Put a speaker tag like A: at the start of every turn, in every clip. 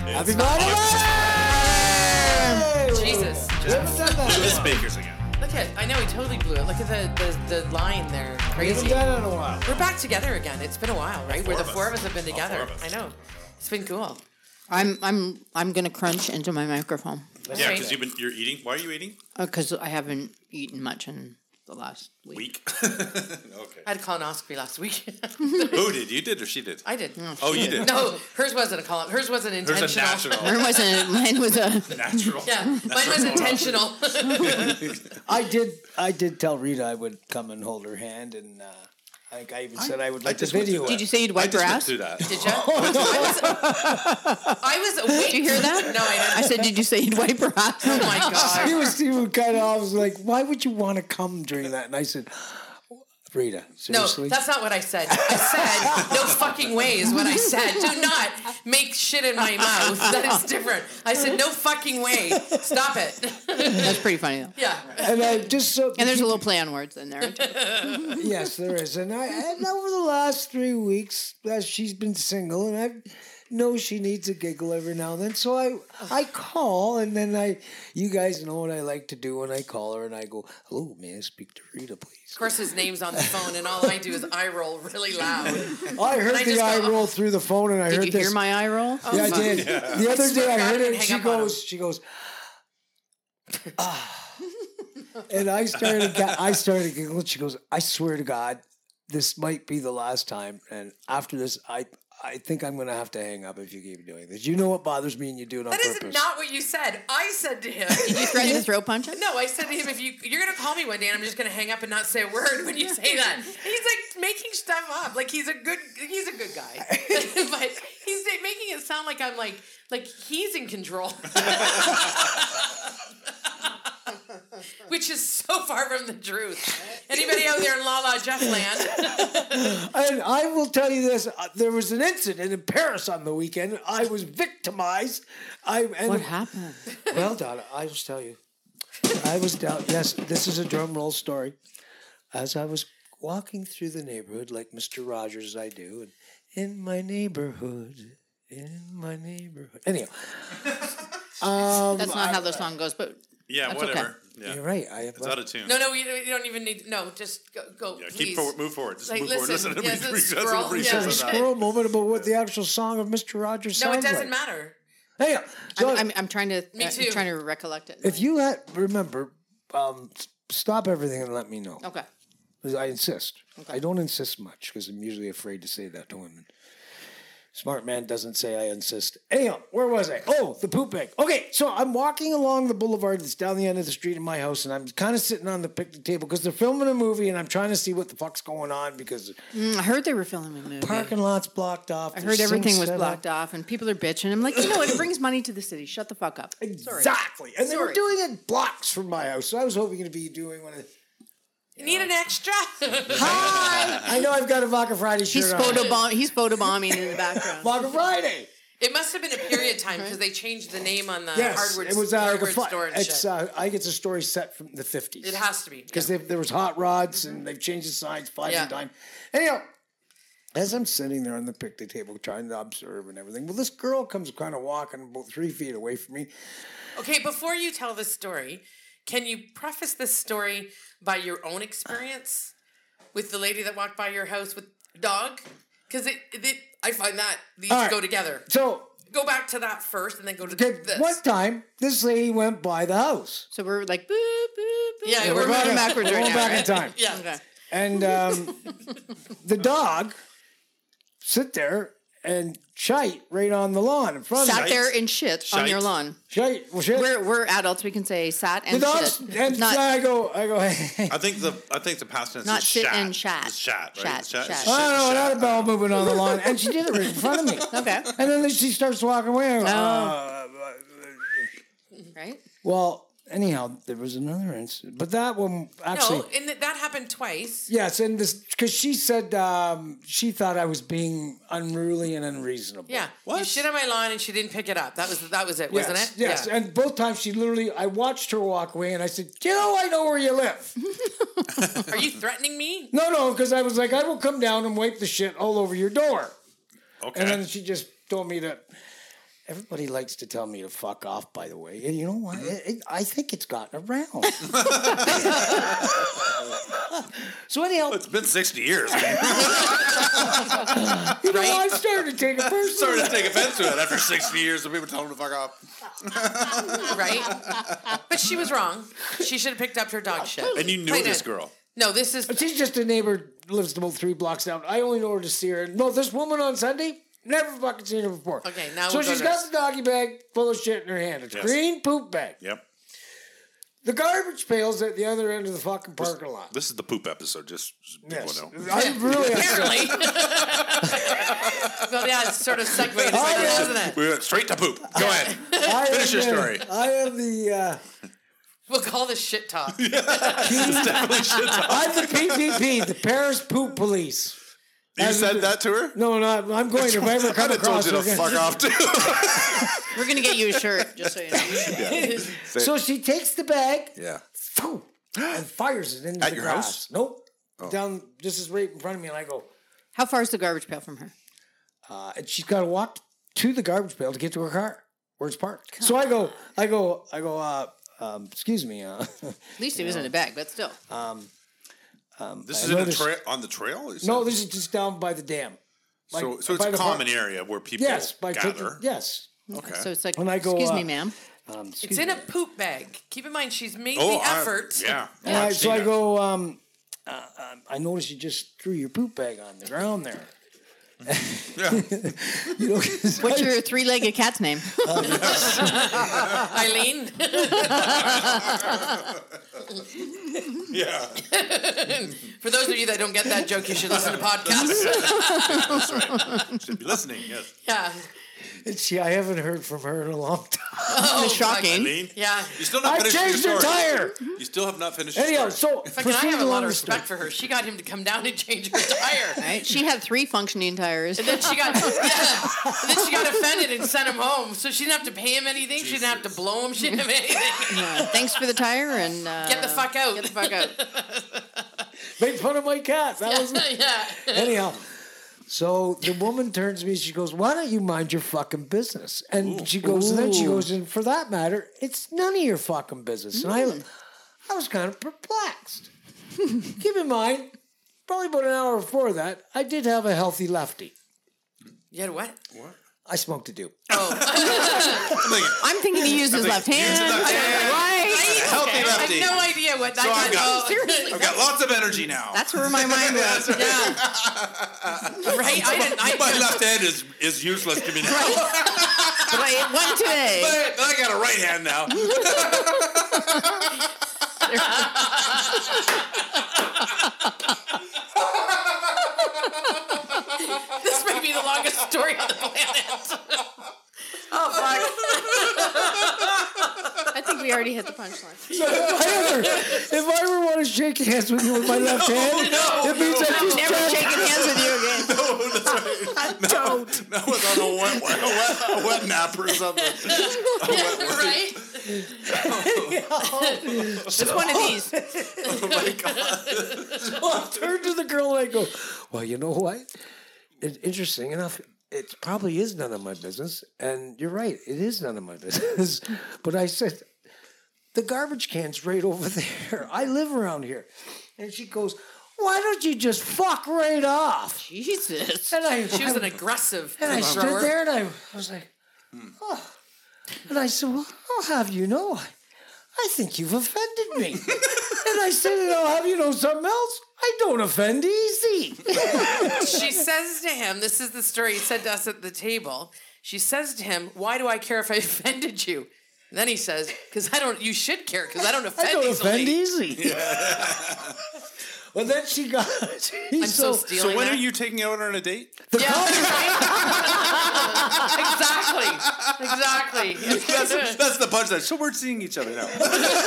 A: Happy 9/11!
B: Jesus.
C: The speakers again.
B: Look at, I know he totally blew it. Look at the line there.
A: We
B: Crazy.
A: haven't done it in a while.
B: We're back together again. It's been a while, right? Where the
C: four
B: four
C: of
B: of us have been
C: All
B: together.
C: four of us.
B: I know. It's been cool.
D: I'm gonna crunch into my microphone
C: Yeah,
B: right.
C: because you're eating. Why are you eating?
D: because I haven't eaten much in the last week.
C: Week. Okay.
B: I had a colonoscopy last week.
C: Who did? You did or she did?
B: I did.
C: Oh, you did.
B: No, hers wasn't a colon. Hers wasn't
C: There's
B: intentional.
C: a natural.
D: Mine was a
C: Natural.
B: Yeah, mine was intentional.
A: I did tell Rita I would come and hold her hand, and I think I even said I would like to
C: just went
A: video
C: through
A: it.
D: Did you say you'd
C: I
D: wipe
C: just
D: your
C: went
D: ass?
C: through that.
B: Did you? I was awake.
D: Did you hear that?
B: No, I didn't.
D: I said, did you say you'd wipe her ass?
B: Oh my god.
A: He was kind of, I was like, why would you want to come during that? And I said, Rita,
B: No,
A: seriously?
B: that's not what I said. I said, no fucking way is what I said. Do not make shit in my mouth. That is different. I said, no fucking way. Stop it.
D: That's pretty funny though.
B: Yeah.
A: And I just so
D: And there's a little play on words in there. Too.
A: yes, there is. And over the last 3 weeks, she's been single, and I know she needs a giggle every now and then. So I call, and then you guys know what I like to do when I call her, and I go, hello, may I speak to Rita, please?
B: Of course, his name's on the phone, and all I do is eye roll really loud.
A: I heard
B: I
A: the
B: just
A: eye
B: go,
A: roll through the phone, and I
D: Did
A: heard
D: you
A: this.
D: hear my eye roll?
A: Yeah, I did. The other day I heard
B: God,
A: it, and
B: hang
A: she
B: up on him.
A: goes, and I started giggling. She goes, I swear to God, this might be the last time. And after this, I think I'm going to have to hang up if you keep doing this. You know what bothers me, and you do it on
B: That
A: purpose.
B: is not what you said. I said to him.
D: Did you threaten to throat punch him?
B: No, I said to him, if you're gonna call me one day, and I'm just gonna hang up and not say a word when you say that. He's like making stuff up, like he's a good guy, but he's making it sound like I'm like he's in control, which is so far from the truth. Anybody out there in La La Jeff land?
A: And I will tell you this: there was an incident in Paris on the weekend. I was victimized.
D: What happened?
A: Well, Donna, I will tell you. I was down. Yes, this is a drum roll story. As I was walking through the neighborhood, like Mr. Rogers, I do, and in my neighborhood. Anyhow,
D: That's not how the song goes, but
C: Yeah,
D: That's
C: whatever.
D: okay.
C: Yeah.
A: you're right.
C: It's out of tune.
B: No, you don't even need. No, just go.
C: Yeah,
B: please.
C: keep forward, move forward. Just
B: Like,
C: move forward.
B: listen,
C: Listen to
B: yes,
C: me.
B: it's
C: That's
B: scroll,
C: what Bree
B: yeah.
C: says
A: A
C: on that.
A: squirrel moment about what the actual song of Mr. Rogers
B: No,
A: sounds
B: it doesn't
A: like.
B: matter.
A: Hey, so
D: I'm trying to.
B: Me too.
D: I'm trying to recollect it.
A: if you remember, stop everything and let me know.
D: Okay.
A: 'Cause I insist. I don't insist much because I'm usually afraid to say that to women. Smart man doesn't say I insist. Anyhow, where was I? Oh, the poop bag. Okay, so I'm walking along the boulevard that's down the end of the street in my house, and I'm kind of sitting on the picnic table because they're filming a movie, and I'm trying to see what the fuck's going on because
D: I heard they were filming a movie.
A: parking lot's blocked off.
D: I
A: there's
D: heard everything
A: sinks
D: was
A: set up.
D: blocked off, and people are bitching. I'm like, you know what? It brings money to the city. Shut the fuck up. Sorry.
A: Exactly. And they were
D: Sorry.
A: doing it blocks from my house, so I was hoping to be doing one of the...
B: You need an extra.
A: Hi! I know I've got a Vodka Friday shirt
D: He's
A: on.
D: He's photobombing in the background.
A: Vodka Friday!
B: It must have been a period time because they changed the name on the
A: Yes,
B: hardware,
A: it was like a
B: hardware store and
A: it's
B: shit.
A: I get a story set from the 50s.
B: It has to be.
A: Because there was hot rods and they've changed the signs 5
B: Yeah.
A: times. Anyhow, as I'm sitting there on the picnic table trying to observe and everything, well, this girl comes kind of walking about 3 feet away from me.
B: Okay, before you tell this story, can you preface this story by your own experience with the lady that walked by your house with the dog? Because I find that these
A: All right.
B: go together.
A: So,
B: Go back to that first and then go to
A: okay,
B: this.
A: one time, this lady went by the house.
D: So we're like, boop, boop, boop.
B: Yeah,
D: we're
B: we're
D: moving backwards
A: We're
D: right
A: going
D: now.
A: back in
D: Right?
A: time.
B: Yeah.
D: Okay.
A: And the dog sit there and shite right on the lawn in front of
D: Sat
A: me.
D: there and shit on
C: Shite.
D: your lawn.
A: Shite. Well, shit.
D: We're adults. We can say sat
A: The
D: and
A: dog's,
D: shit.
A: and
D: Not,
A: so I go, hey.
C: I think the past tense
D: Not
C: is
D: sit
C: shat.
D: and shat.
C: It's shat, right?
D: Shat,
C: It's
D: shat.
A: I don't know,
C: shat.
A: not a bell moving on the lawn. And she did it right in front of me.
D: okay.
A: And then she starts walking away. I go,
D: Right?
A: well, anyhow, there was another incident. But that one, actually,
B: No, and that happened twice.
A: yes, and this, because she said she thought I was being unruly and unreasonable.
B: Yeah. You shit on my lawn and she didn't pick it up. That was it,
A: Yes,
B: wasn't it?
A: yes.
B: Yeah.
A: And both times she literally, I watched her walk away and I said, I know where you live.
B: Are you threatening me?
A: No, because I was like, I will come down and wipe the shit all over your door.
C: Okay.
A: And then she just told me that. Everybody likes to tell me to fuck off, by the way. And you know what? I think it's gotten around. So anyhow,
C: It's been 60 years. Man.
A: you know, I'm starting to take it personally.
C: Started to take offense to it after 60 years of people telling him to fuck off.
B: Right? But she was wrong. She should have picked up her dog shit.
C: And you knew
B: Played
C: this
B: it.
C: girl.
B: No, this is.
A: She's just a neighbor, lives about 3 blocks down. I only know her to see her. No, this woman on Sunday, never fucking seen her before.
B: Okay, now
A: so
B: we'll go
A: she's
B: to
A: got
B: this.
A: the doggy bag full of shit in her hand. It's
C: Yes.
A: green poop bag.
C: Yep.
A: The garbage pail's at the other end of the fucking parking lot.
C: This is the poop episode, just so people
A: Yes.
C: know.
A: I'm really
B: Apparently. Well, yeah, it's sort of segued into it, doesn't it?
C: We went straight to poop. Go ahead.
A: I
C: Finish your story.
A: I am the
B: We'll call this shit talk.
A: I'm the PPP, the Paris Poop Police.
C: You said that to her?
A: No, I'm going to. If I ever come
C: I'd have told
A: across
C: you to
A: her
C: fuck
A: again.
C: off too.
D: We're gonna get you a shirt, just so you know.
A: So she takes the bag
C: Yeah.
A: and fires it into
C: At
A: the
C: your
A: grass.
C: house?
A: Nope. Down, this is right in front of me, and I go,
D: How far is the garbage pail from her?
A: and she's got to walk to the garbage pail to get to her car where it's parked. So I go, excuse me.
D: At least it was in a bag, but still.
C: This
A: I
C: is in
A: noticed-
C: on the trail? You said?
A: No, this is just down by the dam. Like,
C: So it's
A: by
C: a
A: the
C: common
A: park.
C: area where people
A: Yes, by
C: gather.
A: yes.
C: Okay.
D: So it's like,
A: When I go,
D: excuse me, ma'am.
B: It's in a poop bag. Keep in mind, she's made
C: Oh,
B: the effort.
C: yeah.
A: And I,
C: I've
A: so I
C: seen it.
A: go, I noticed you just threw your poop bag on the ground there.
C: Yeah.
A: You know, 'cause
D: What's your 3-legged cat's name?
B: Eileen.
C: Yeah.
B: For those of you that don't get that joke, you should listen to podcasts.
C: That's right. Should be listening, yes.
B: Yeah.
A: I haven't heard from her in a long time.
B: Oh,
D: Shocking.
C: Eileen?
B: Yeah.
C: You still not
A: I
C: finished your
A: changed her
C: story.
A: tire.
C: You still have not finished your
A: Anyhow,
C: story.
A: so
B: Fucking, I have a
A: proceed
B: lot
A: along
B: of
A: the story.
B: respect for her. She got him to come down and change her tire.
D: Right? She had 3 functioning tires.
B: And then she got offended and sent him home. So she didn't have to pay him anything. She didn't have to blow him. She didn't have anything.
D: Thanks for the tire and
B: Get the fuck out.
D: Get the fuck out.
A: Make fun of my cat. That was
B: Yeah.
A: anyhow. So the woman turns to me. She goes, "Why don't you mind your fucking business?" And she goes, and then she goes, and for that matter, it's none of your fucking business. And I was kind of perplexed. Keep in mind, probably about an hour before that, I did have a healthy lefty.
B: You had what?
A: I smoked a dope.
D: I'm thinking he used his left hand. Right?
C: Healthy
B: I
C: lefty.
B: have no idea what that
C: So
B: guy
C: I've got lots of energy now.
D: That's where my mind was.
B: Yeah. Right?
C: My left hand is useless to me now.
D: But I ate one today.
C: But I got a right hand now.
B: This may be the longest story on the planet. Oh, fuck.
D: I think we already hit the punchline.
A: If I ever want to shake hands with you with my left hand, it means I just
D: Never
A: can't.
D: shaking hands with you again.
A: Don't.
C: That was on a wet nap or something.
B: Right?
D: It's one of these.
C: Oh my God.
A: So I turn to the girl and I go, "Well, you know what? Interesting enough, it probably is none of my business. And you're right, it is none of my business." But I said, "The garbage can's right over there. I live around here." And she goes, "Why don't you just fuck right off?"
D: Jesus.
A: And
B: She was an aggressive
A: and I stood
B: thrower.
A: there and I was like, "Oh." And I said, "Well, I'll have you know, I think you've offended me." And I said, "And I'll have you know something else. I don't offend easy."
B: She says to him, this is the story he said to us at the table. She says to him, "Why do I care if I offended you?" And then he says, "Because I don't, you should care, because I don't offend
A: I don't
B: easily."
A: offend easy. Well, then she got.
B: I'm so
C: So
B: stealing
C: when
B: that.
C: are you taking out on a date?
A: The
B: Yeah,
A: comedy-
B: exactly.
C: That's the punchline. So we're seeing each other now.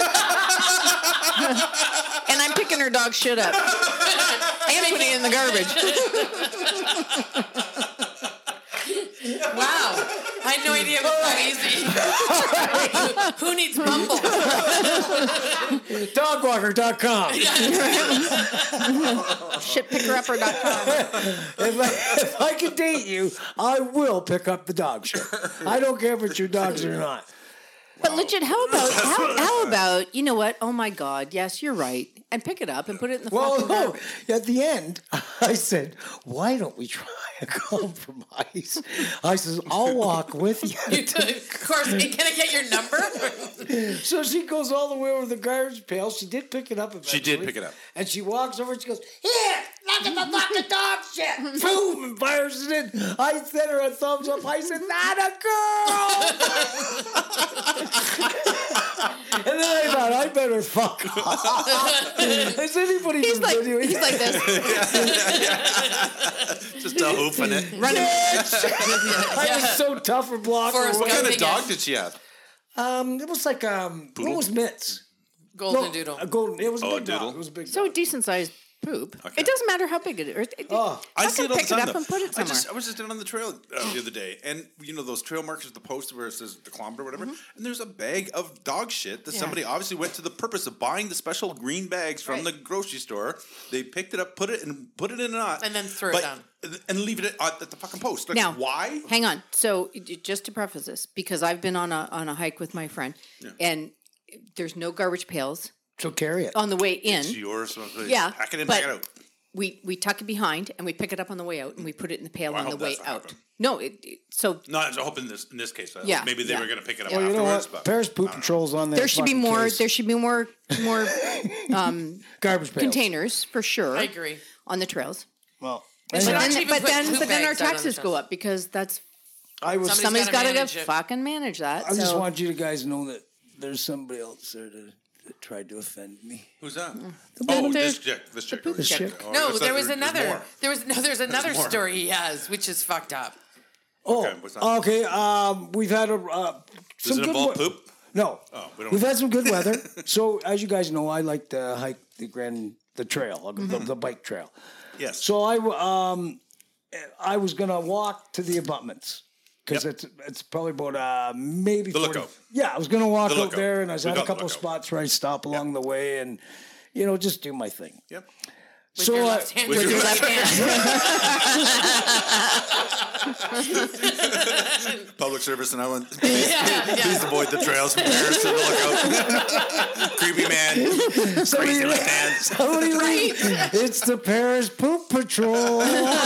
D: And I'm picking her dog shit up. And putting it in the garbage.
B: Wow. I had no idea easy. It was not easy. Who needs Bumble?
A: Dogwalker.com.
D: Shitpickerupper.com.
A: If I can date you, I will pick up the dog shit. I don't care if it's your dogs or not.
D: But legit, how about, you know what? Oh my God, yes, you're right. And pick it up and put it in the fucking
A: Well,
D: garbage.
A: at the end, I said, why don't we try a compromise? I says, I'll walk with you.
B: Of course, can I get your number?
A: So she goes all the way over the garbage pail. She did pick it up eventually.
C: She did pick it up.
A: And she walks over and she goes, here, look at the fucking dog shit. Boom, and fires it in. I sent her a thumbs up. I said, not a girl. And then I thought, I better fuck off. Has anybody
D: He's
A: been
D: like,
A: videoing?
D: he's like this.
C: Just hoofing it.
D: Running.
A: I was so tough for blocking.
B: Forrest
C: What
B: Gump.
C: kind of dog did she have?
A: It was like what was Mitts?
B: Golden Doodle.
A: A golden. It was a
C: Oh,
A: big dog.
C: doodle.
A: It was a big
D: So
A: dog.
D: decent sized poop.
C: Okay.
D: It doesn't matter how big it is.
C: I see it all the
D: pick
C: time.
D: it up
C: though.
D: and put it somewhere.
C: I was just down on the trail the other day, and you know those trail markers, the post where it says the kilometer or whatever, and there's a bag of dog shit that somebody obviously went to the purpose of buying the special green bags from the grocery store. They picked it up, put it in a knot,
B: And then threw it down.
C: and leave it at the fucking post. Like,
D: Now,
C: why?
D: Hang on. So just to preface this, because I've been on a hike with my friend, and there's no garbage pails
A: So carry it.
D: on the way in.
C: It's yours. So
D: Yeah,
C: pack it in,
D: but-
C: pack it out.
D: We tuck it behind and we pick it up on the way out and we put it in the pail
C: Well, I
D: on the
C: hope
D: way
C: that's not
D: out.
C: happening.
D: No, so
C: No, I was hoping in this case.
D: Yeah,
C: maybe they
D: yeah.
C: were going to pick it up
A: Well, you know
C: afterwards.
A: what?
C: But
A: Paris Poop Patrol's on there.
D: there should be more. There should be more
A: garbage pails.
D: containers for sure.
B: I agree.
D: On the trails.
A: Well,
B: They should
A: anyway,
B: actually
D: But
B: put
D: then
B: poop
D: our
B: bags out on the
D: taxes go
B: shelves.
D: up because that's
B: Somebody's
D: somebody's
B: gotta
D: got
B: manage
D: to
B: it.
D: fucking manage that.
A: I just
D: so-
A: want you to guys know that there's somebody else there that tried to offend me.
C: who's that?
A: one
C: Oh,
A: with
C: this chick. This chick.
A: This chick.
C: Oh,
B: No,
C: that's
B: there
C: not-
B: was
C: there's
B: another.
C: more.
B: There's another
C: more.
B: story he has, which is fucked up.
A: Oh,
C: Okay, what's that?
A: okay. We've had some
C: Does it
A: good
C: involve
A: we-
C: poop?
A: No.
C: Oh, we don't-
A: We've had some good weather. So as you guys know, I like to hike the trail, the bike trail.
C: Yes.
A: So I was gonna walk to the abutments because it's probably about maybe
C: The
A: 40
C: lookout.
A: Yeah, I was gonna walk
C: The
A: out
C: lookout.
A: there, and I was
C: We
A: at a
C: got the
A: couple
C: lookout.
A: spots where I stop along the way and just do my thing.
C: Yep.
B: With
A: So
B: your
A: I-
B: left hand.
C: With your left
B: hand.
C: Public service announcement.
B: Yeah.
C: Please avoid the trails from Paris to the lookout. Creepy man. Crazy left hands.
A: Somebody leave. It's the Paris Poop Patrol.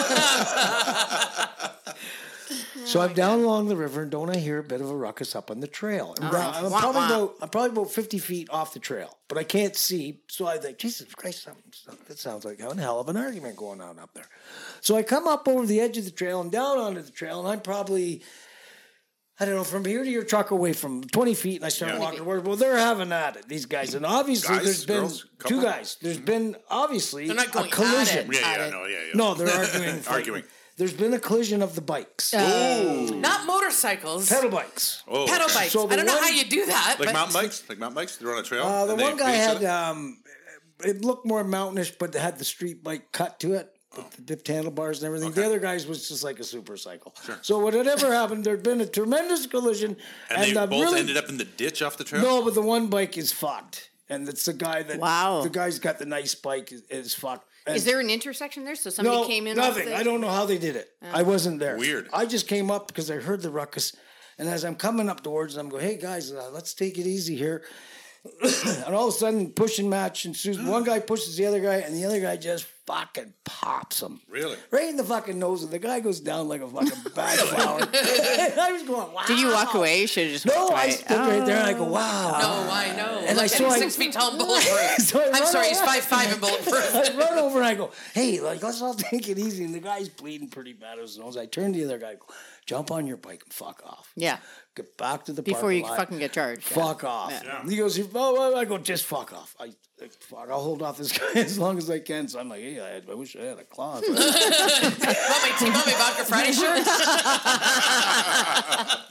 A: So I'm down along the river, and don't I hear a bit of a ruckus up on the trail? And I'm probably about 50 feet off the trail, but I can't see. So I think, Jesus Christ, that sounds like one hell of an argument going on up there. So I come up over the edge of the trail and down onto the trail, and I'm probably, I don't know, from here to your truck away from 20 feet, and I start walking toward. Well, they're having at it, these guys, and obviously
C: Guys,
A: there's been
C: girls,
A: two
C: couple?
A: guys. There's been obviously
B: They're not going
A: a collision.
B: at it.
C: Yeah, no.
A: No, they're arguing.
C: Arguing.
A: There's been a collision of the bikes,
B: Not motorcycles.
A: pedal bikes.
C: Oh,
B: Pedal bikes.
A: So the
B: I don't know
A: one-
B: how you do that.
C: Like
B: but
C: mountain bikes? Like mountain bikes? They're on a trail?
A: The
C: and they
A: one guy
C: hit each
A: had
C: other?
A: it looked more mountainish, but it had the street bike cut to it. With the dipped handlebars and everything. The other guys was just like a super cycle. Sure. So whatever happened, there'd been a tremendous collision,
C: And they both
A: really,
C: ended up in the ditch off the trail?
A: No, but the one bike is fucked, and it's the guy that.
D: Wow.
A: The guy's got the nice bike is fucked. And
D: Is there an intersection there? So somebody
A: no,
D: came in. off
A: nothing.
D: the-
A: I don't know how they did it. I wasn't there.
C: Weird.
A: I just came up because I heard the ruckus, and as I'm coming up towards them, I'm going, "Hey guys, let's take it easy here." And all of a sudden, pushing match ensues. One guy pushes the other guy, and the other guy just fucking pops him.
C: Really?
A: Right in the fucking nose, and the guy goes down like a fucking bad flower. And I was going, "Wow!"
D: Did you walk away? You should have just
A: No,
D: walked away.
A: I stood right there, and I go, "Wow!"
B: No, I know.
A: And
B: Like,
A: so
B: he's
A: I-
B: 6 feet tall and bulletproof.
A: So I
B: I'm
A: run
B: sorry, he's
A: over-
B: 5'5" and bulletproof.
A: I run over and I go, "Hey, let's all take it easy." And the guy's bleeding pretty bad as his nose. I turn to the other guy, go, "Jump on your bike and fuck off."
D: Yeah.
A: Get back to the
D: Before
A: parking
D: you
A: lot.
D: fucking get charged.
A: Fuck off.
C: Yeah.
A: He goes, "Oh," I go, "Just fuck off." Fuck, I'll hold off this guy as long as I can. So I'm like, "Hey, I wish I had a claw."
B: Want my Vodka Friday shirt?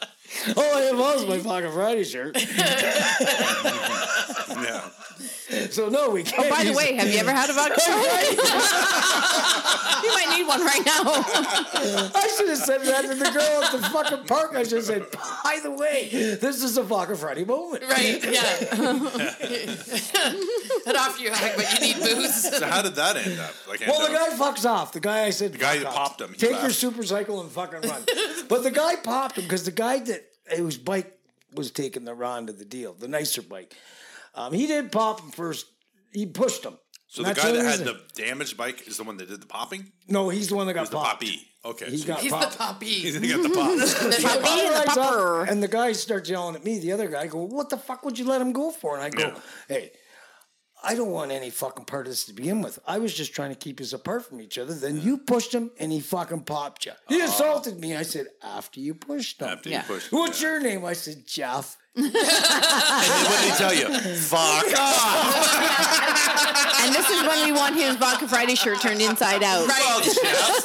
A: Oh, I have also my Pocket Friday shirt.
C: Yeah.
A: So no, we can't.
D: By the
A: use
D: way, have you ever had a vodka Friday? You might need one right now.
A: I should have said that to the girl at the fucking park. I should have said, by the way, this is a Vodka Friday moment.
B: Right, yeah. And off you hug, but you need booze.
C: So how did that end up? Like,
A: Well, the guy fucks off. The guy I said, the
C: guy that popped him, he
A: Take your
C: laughed.
A: super cycle and fucking run. But the guy popped him because the guy whose bike was taking the Ron to the deal, the nicer bike. He did pop him first. He pushed him.
C: So
A: And
C: the
A: that's
C: guy
A: the
C: that had
A: reason.
C: the damaged bike is the one that did the popping?
A: No, he's the one that got
C: It was the
A: popped.
C: poppy. Okay.
A: He
C: so
A: got
B: He's
A: popped.
B: the puppy.
C: he got the pop.
B: The
A: So
B: puppy.
A: I
D: the
A: rise up,
D: pupper.
A: and the guy starts yelling at me. The other guy go, "What the fuck would you let him go for?" And I go,
C: Yeah.
A: "Hey, I don't want any fucking part of this to begin with. I was just trying to keep us apart from each other. Then you pushed him, and he fucking popped you. He assaulted me. I said, after you pushed him.
C: After
D: Yeah.
C: you pushed.
A: What's your name? I said, Jeff.
C: And then what did he tell you? Fuck off.
D: And this is when we want his Vodka Friday shirt turned inside out.
C: Well,
B: Right.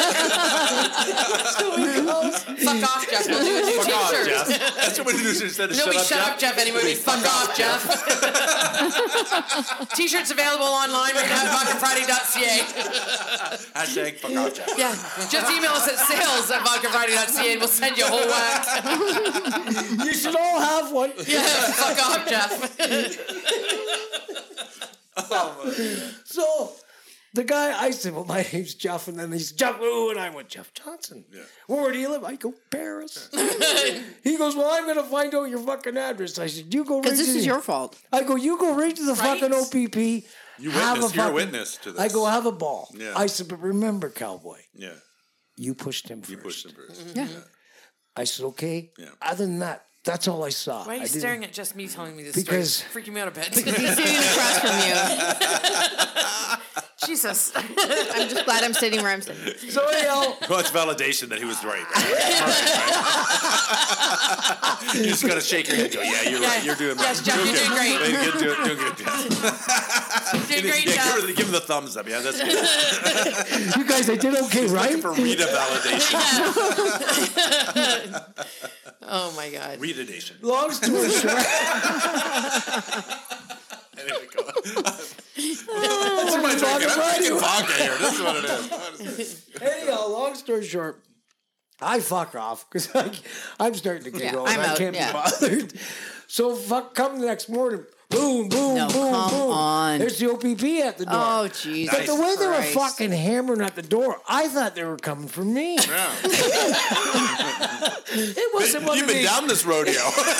B: Fuck off, Jeff. We'll do a new
C: Fuck off,
B: t-shirt.
C: Jeff. That's what we do instead of
B: No,
C: shut
B: we
C: up,
B: shut
C: Jeff.
B: up, Jeff, anymore. We fuck off, Jeff. T-shirts available online right now at vodkafriday.ca.
C: Hashtag fuck off, Jeff.
B: Yeah, just email us at sales@vodkafriday.ca and we'll send you a whole whack.
A: You should all have one.
B: Yeah, fuck off, Jeff.
A: So the guy, I said, well, my name's Jeff. And then he's Jeff. Ooh, and I went, Jeff Johnson.
C: Yeah.
A: Well, where do you live? I go, Paris. He goes, well, I'm going to find out your fucking address. I said, you go right
D: Because
A: to
D: this is your fault.
A: I go, you go right to the
B: Right?
A: fucking OPP.
C: You
A: have
C: witness. You're a
A: fucking-
C: witness to this.
A: I go, have a ball.
C: Yeah.
A: I said, but remember, cowboy,
C: Yeah.
A: you pushed him first.
C: You pushed him first.
D: Yeah.
A: I said, okay.
C: Yeah.
A: Other than that, that's all I saw.
B: Why are
A: I
B: you
A: didn't-
B: staring at just me telling me this
A: Because-
B: story? Freaking me out a bit.
D: He's sitting across from you.
B: Jesus.
D: I'm just glad I'm sitting where I'm sitting.
A: So anyhow,
C: Well, it's validation that he was right. Perfect, right? You just gotta shake your head and go, yeah, you're right. You're doing right.
B: Yes, Jeff, you're doing great.
C: Way to good, doing good, Jeff.
B: Doing great,
C: Yeah,
B: Jeff.
C: give him the thumbs up. Yeah, that's good.
A: you guys, I did okay, right?
C: For Rita validation.
B: Oh my God.
C: Rita-dation.
A: Long story short,
C: Anyway, go on. What am I drinking? I'm drinking vodka here. This is what it is.
A: anyhow, long story short, I fuck off because I'm starting to get
D: Yeah,
A: old.
D: I'm
A: I
D: out,
A: can't
D: yeah.
A: be bothered. So fuck, come the next morning, boom, boom,
D: No,
A: boom,
D: come
A: boom.
D: on.
A: There's the OPP at the door.
D: Oh, Jesus
A: But the way they were
D: Christ.
A: fucking hammering at the door, I thought they were coming for me.
C: Yeah.
A: It wasn't one
C: You've
A: of
C: been
A: these.
C: down this rodeo.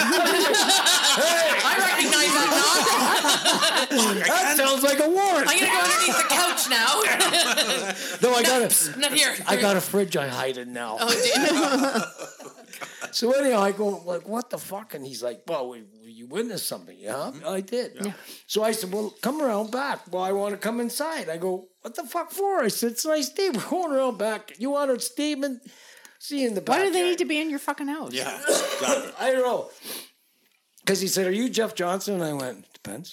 B: I recognize that knock.
A: That sounds like a warrant.
B: I'm gonna go underneath the couch now.
A: No, I got a,
B: Not here.
A: I got a fridge I hide in now.
B: Oh, dear.
A: So anyhow, I go like, "What the fuck?" And he's like, "Well, you witnessed something, yeah?" I did. Yeah. So I said, "Well, come around back." Well, I want to come inside. I go, "What the fuck for?" I said, "It's a nice day. We're going around back. You want a statement? See you in the back."
D: Why do they need to be in your fucking house?
C: Yeah. Exactly.
A: I don't know. Because he said, "Are you Jeff Johnson?" And I went, "Depends."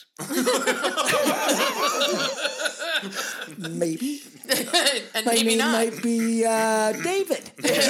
A: Maybe.
B: And
A: My
B: maybe
A: name
B: not.
A: might be David.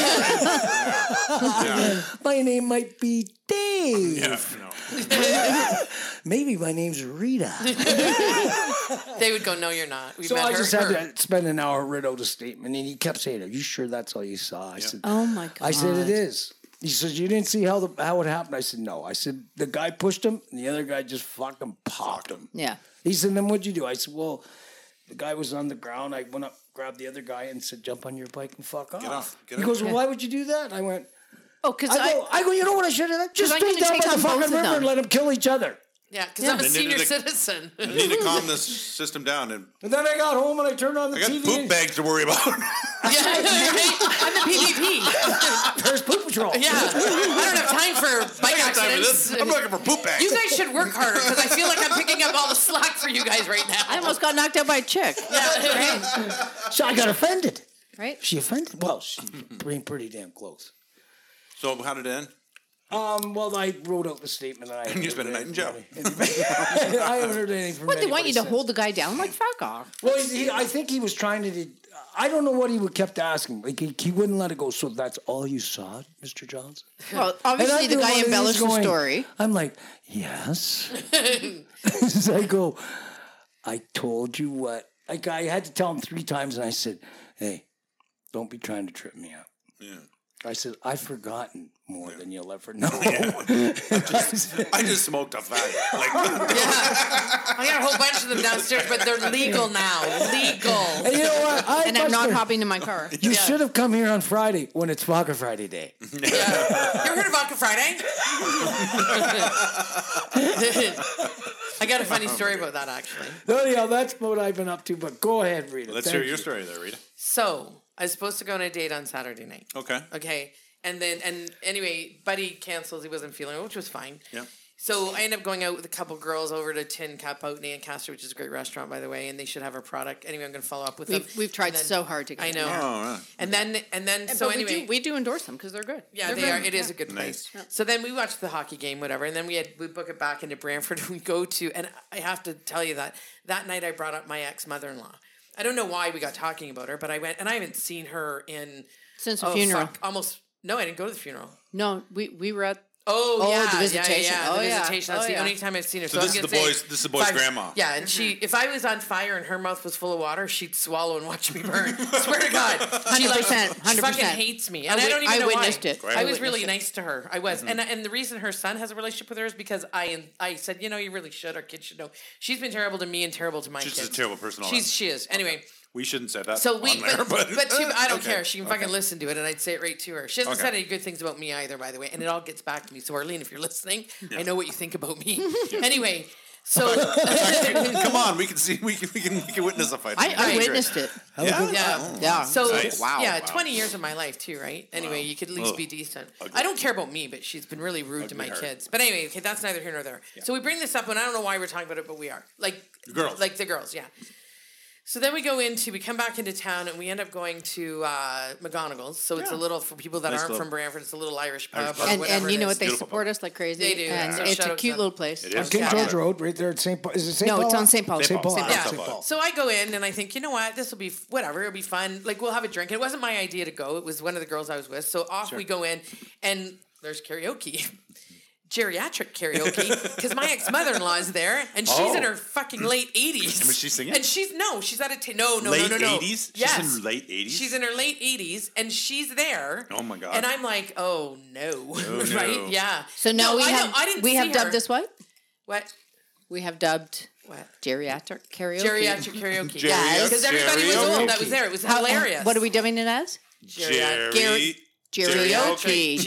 A: My name might be Dave.
C: Yeah. No.
A: Maybe my name's Rita.
B: They would go, no, you're not. We
A: So
B: met
A: I
B: her.
A: just had to spend an hour read out a statement, and he kept saying, "Are you sure that's all you saw?" I said,
D: Oh, my God.
A: "I said it is." He says, "You didn't see how it happened?" I said, "No." I said, "The guy pushed him, and the other guy just fucking popped him."
D: Yeah.
A: He said, "Then what'd you do?" I said, "Well, the guy was on the ground. I went up, grabbed the other guy, and said, 'Jump on your bike and fuck off.'"
C: off. Get
A: He
C: off.
A: goes, "Well, why would you do that?" I went,
D: Oh, because
A: I go, you know what I should have done? Just
D: I'm
A: stay
D: gonna
A: down
D: take
A: by the
D: on both
A: fucking
D: of
A: river
D: them.
A: and let them kill each other.
B: Yeah, because I'm a
C: They
B: senior
C: needed to-
B: citizen.
C: You need to calm this system down. And
A: And then I got home and I turned on the
C: I got
A: TV.
C: poop bags to worry about.
B: Yeah, right? I'm the PvP.
A: There's Poop Patrol.
B: Yeah. I don't have time for bike
C: I got time for
B: accidents.
C: this. I'm looking for poop bags.
B: You guys should work harder because I feel like I'm picking up all the slack for you guys right now.
D: I almost got knocked out by a chick.
A: So I got offended.
D: Right?
A: She offended? Well, she came pretty damn close.
C: So how did it end?
A: Well, I wrote out the statement. And I
C: You spent a night in jail.
A: I haven't heard anything from
D: What, they want you to
A: since.
D: hold the guy down? Like, fuck off.
A: Well, I think he was trying to. I don't know what he kept asking. Like he wouldn't let it go. So that's all you saw, Mr. Johnson?
D: Well,
A: And
D: obviously
A: I
D: the
A: do
D: guy
A: one of these
D: embellished the
A: going-
D: story.
A: I'm like, yes. So I go, I told you what. Like, I had to tell him 3 times, and I said, hey, don't be trying to trip me up.
C: Yeah.
A: I said, I've forgotten more than you'll ever know.
C: I just smoked a faggot. Like,
B: I got a whole bunch of them downstairs, but they're legal now. Legal.
A: And you know what?
D: And I'm not hopping in my car.
A: You should have come here on Friday when it's Vodka Friday Day.
B: Yeah. You ever heard of Vodka Friday? I got a funny story about that, actually.
A: No, yeah, that's what I've been up to, but go ahead, Rita.
C: let's
A: Thank
C: hear your
A: you.
C: story there, Rita.
B: So, I was supposed to go on a date on Saturday night.
C: Okay.
B: Okay. And anyway, Buddy canceled. He wasn't feeling it, which was fine.
C: Yeah.
B: So I ended up going out with a couple girls over to Tin Cup out in Ancaster, which is a great restaurant, by the way, and they should have our product. Anyway, I'm going to follow up with them.
D: We've tried
B: And then-
D: so hard to get
B: I know.
D: there.
C: Oh, right.
B: And then so
D: But
B: anyway,
D: we do endorse them because they're good.
B: yeah,
D: They're
B: they
D: good.
B: are. It is a good place. So then we watched the hockey game, whatever, and then we book it back into Brantford. We go to, and I have to tell you that night I brought up my ex-mother-in-law. I don't know why we got talking about her, but I went, and I haven't seen her in
D: Since the funeral.
B: almost. No, I didn't go to the funeral.
D: No, we were at.
B: Oh, yeah,
D: the visitation.
B: Yeah,
D: Oh,
B: the
D: yeah.
B: visitation. That's
D: Oh,
B: the
D: yeah.
B: only time I've seen her.
C: So
B: I
C: this
B: was
C: is the
B: gonna
C: boys-
B: say
C: this is the boys' grandma.
B: Yeah, and if I was on fire and her mouth was full of water, she'd swallow and watch me burn. Swear to God,
D: 100%,
B: She fucking
D: 100%.
B: hates me, and I don't even
D: I
B: know
D: witnessed
B: why.
D: it.
C: Right.
B: I
C: I
B: was really
D: witnessed it.
B: nice to her. I was, and the reason her son has a relationship with her is because I said, you know, you really should. Our kids should know. She's been terrible to me and terrible to my
C: She's
B: kids.
C: a terrible person. all
B: She is. Anyway.
C: We shouldn't say that
B: So we,
C: on there,
B: but I don't
C: okay.
B: care. She can fucking listen to it, and I'd say it right to her. She hasn't
C: Okay.
B: said any good things about me either, by the way, and it all gets back to me. So Arlene, if you're listening, I know what you think about me. Anyway, so
C: Come on, we can see. We can witness a fight.
D: I witnessed it.
C: Yeah.
D: Yeah.
B: so
C: Nice.
D: Wow.
B: yeah,
C: Wow.
B: 20 years of my life too, right? Anyway, you could at least
C: Ugh.
B: be decent.
C: Ugly.
B: I don't care about me, but she's been really rude to
C: Ugly
B: my
C: heart.
B: kids. But anyway, okay, that's neither here nor there. So we bring this up, and I don't know why we're talking about it, but we are
C: girls.
B: like the girls, yeah. So then we come back into town, and we end up going to McGonagall's. So it's a little, for people that
C: Nice
B: aren't
C: little-
B: from Brantford, it's a little Irish pub.
C: Irish
B: or
C: pub.
B: whatever
D: And you
B: it
D: know
B: is.
D: what? They
C: Beautiful
D: support us like crazy.
B: They do,
D: And
B: so
D: it's
B: shout
D: a
B: out to
D: cute
B: them.
D: little place.
C: It is.
A: King
B: Yeah.
A: George Road, right there at St. Paul. Is it St.
D: No,
A: Paul?
D: it's on St. Paul.
C: St. Paul.
A: St.
B: Yeah.
C: St. Paul.
B: So I go in and I think, you know what, this will be whatever. It'll be fun. Like we'll have a drink. It wasn't my idea to go. It was one of the girls I was with. So off we go in, and there's karaoke. Geriatric karaoke because my ex-mother-in-law is there and she's in her fucking late 80s.
C: Was she singing?
B: And she's at a no.
C: Late
B: No.
C: 80s?
B: Yes.
C: She's in late 80s?
B: She's in her late 80s and she's there.
C: Oh my God.
B: And I'm like, oh no,
C: no.
B: right? Yeah.
D: So now
B: No,
D: we
B: I
D: have
B: know, I didn't
D: we have
B: see
D: dubbed
B: her.
D: this what?
B: What?
D: We have dubbed
B: What?
D: geriatric karaoke.
B: Geriatric karaoke.
C: Geriatric
B: Because everybody was old that was
C: karaoke.
B: there. It was
D: How-
B: hilarious.
D: What are we dubbing it as?
C: Jerry.
D: Karaoke.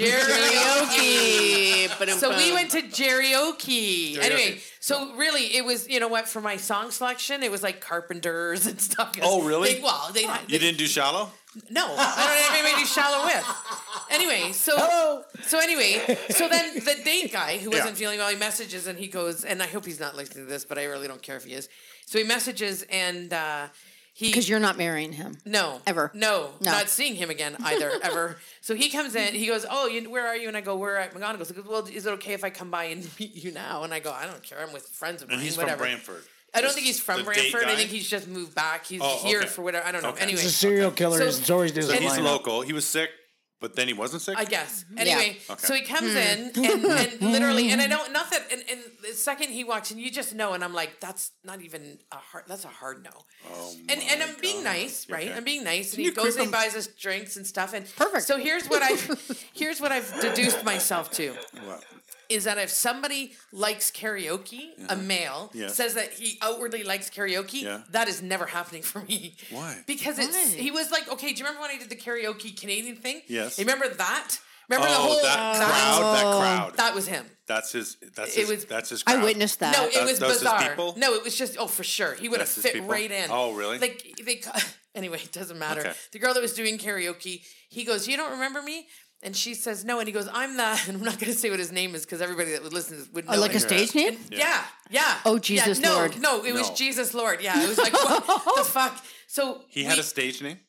D: Karaoke.
B: So we went to karaoke.
C: Karaoke.
B: Anyway, so really, it was, you know what, for my song selection, it was like Carpenters and stuff.
C: Oh, really?
B: They
C: You didn't do shallow?
B: No, I don't have anybody to shallow with. Anyway, so then the date guy who wasn't
C: Yeah.
B: feeling well, he messages and he goes, and I hope he's not listening to this, but I really don't care if he is. So he messages and he
D: Because you're not marrying him.
B: no.
D: Ever.
B: No.
D: No.
B: Not seeing him again either, ever. So he comes in, he goes, oh, where are you? And I go, we're at McGonagall's. He goes, well, is it okay if I come by and meet you now? And I go, I don't care. I'm with friends of mine.
C: And he's
B: whatever.
C: from Brantford.
B: I don't think he's from
C: The date
B: Brantford. I
C: guy?
B: think he's just moved back. He's
C: Oh,
B: here
C: okay.
B: for whatever. I don't know.
C: Okay.
B: Anyway.
A: He's a serial killer.
B: So-
A: It's always does
C: So
A: a
C: he's
A: lineup.
C: local. He was sick, but then he wasn't sick?
B: I guess. Anyway,
C: Okay.
B: so he comes in and literally, and I don't, not that, and the second he walks in, you just know, and I'm like, that's not even that's a hard no.
C: Oh
B: And I'm being nice, right?
C: Okay.
B: I'm being nice, and
C: you
B: he goes
C: creep
B: and
C: him?
B: buys us drinks and stuff. And
D: Perfect.
B: So here's what I've deduced myself to.
C: What?
B: Is that if somebody likes karaoke, a male
C: Yeah.
B: says that he outwardly likes karaoke,
C: Yeah.
B: that is never happening for me.
C: Why?
B: Because he was like, okay, do you remember when I did the karaoke Canadian thing?
C: Yes.
B: You remember that? Remember the
C: Oh,
B: whole
C: that crowd.
B: That was him.
C: That's his
B: was-
C: crowd.
D: I witnessed that.
B: No, it was
C: Those his
B: bizarre.
C: people?
B: No, it was just for sure. He would have
C: That's his
B: fit
C: people?
B: right in.
C: Oh, really?
B: Like anyway, it doesn't matter.
C: Okay.
B: The girl that was doing karaoke, he goes, "You don't remember me?" And she says, "No." And he goes, "I'm the," and I'm not going to say what his name is because everybody that would listen to this would know.
D: like a
B: it.
D: stage name?
B: Yeah.
D: Oh, Jesus
B: no,
D: Lord.
B: No, it was
C: No.
B: Jesus Lord. Yeah, it was like what the fuck. So
C: He had a stage name?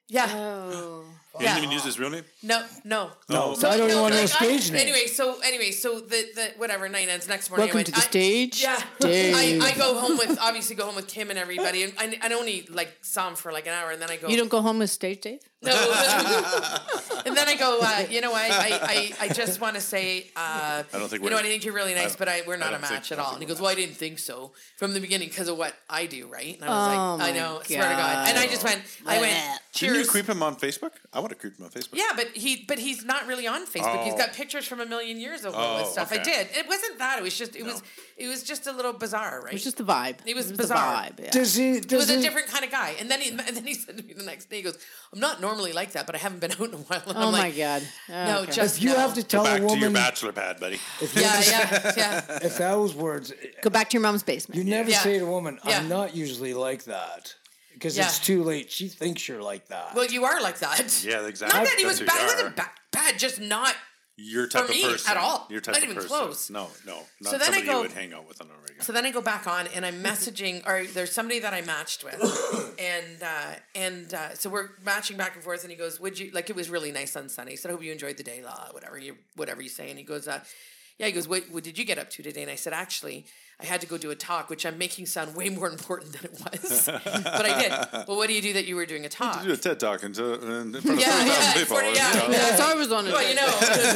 B: Yeah.
D: Oh.
C: He didn't even use his real name?
B: No.
C: Oh.
A: So I don't even want to know
B: like,
A: stage name.
B: Anyway, so the whatever night ends next morning.
D: Welcome
B: I went,
D: to the stage.
B: Yeah,
D: Dave.
B: I go home with Kim and everybody, and I only like saw him for like an hour, and then I go.
D: You don't go home with stage Dave?
B: No. And then I go. You know, I just want to say. I
C: don't think
B: you
C: we're.
B: know, I think you're really nice, but we're not a
C: don't think-
B: match at all. And he goes, "Well, I didn't think so from the beginning because of what I do, right?" And I was
D: Oh,
B: like, "I
D: my
B: know, swear to God." And I just went. I went.
C: Didn't you
B: Cheers.
C: creep him on Facebook? I want to creep him on Facebook.
B: Yeah, but he's not really on Facebook. He's
C: Oh.
B: got pictures from a million years ago
C: Oh,
B: and stuff. I
C: okay.
B: did. It wasn't that. It was just it was just a little bizarre, right?
D: It was just the vibe.
B: It was
D: the
B: bizarre.
D: vibe. Yeah.
A: Does he?
B: It was
A: Does
B: a
A: he?
B: different kind of guy. And then he said to me the next day, he goes, "I'm not normally like that, but I haven't been out in a while." And
D: Oh
B: I'm
D: my
B: like,
D: God.
B: No,
D: Okay.
B: just
A: If you
B: no.
A: have to tell
C: Back
A: a
C: to your
A: woman,
C: bachelor pad, buddy.
B: Yeah.
A: if those words,
D: Go back to your mom's basement.
A: you never
B: Yeah.
A: say to a woman,
B: Yeah.
A: "I'm not usually like that," because
B: Yeah.
A: it's too late. She thinks you're like that.
B: Well, you are like that.
C: Yeah, exactly.
B: Not that he was
C: That's
B: bad.
C: who
B: He
C: you
B: wasn't bad. Just not.
C: Your type
B: For me,
C: of person.
B: at all.
C: Your type
B: Not
C: of
B: even
C: person.
B: close.
C: No, not
B: So then I
C: somebody
B: go-
C: you would hang out with on a regular.
B: So then I go back on and I'm messaging, or there's somebody that I matched with, and so we're matching back and forth, and he goes, "Would you like?" It was really nice on Sunday. He said, "I hope you enjoyed the day, whatever you say." And he goes, "Yeah." He goes, "What did you get up to today?" And I said, "Actually, I had to go do a talk, which I'm making sound way more important than it was, but I did." "Well, what do you do that you were doing a talk?"
C: Do a TED talk in front of 30,000
B: Yeah,
C: people.
B: yeah.
D: That's how I was on it.
B: Well, you know.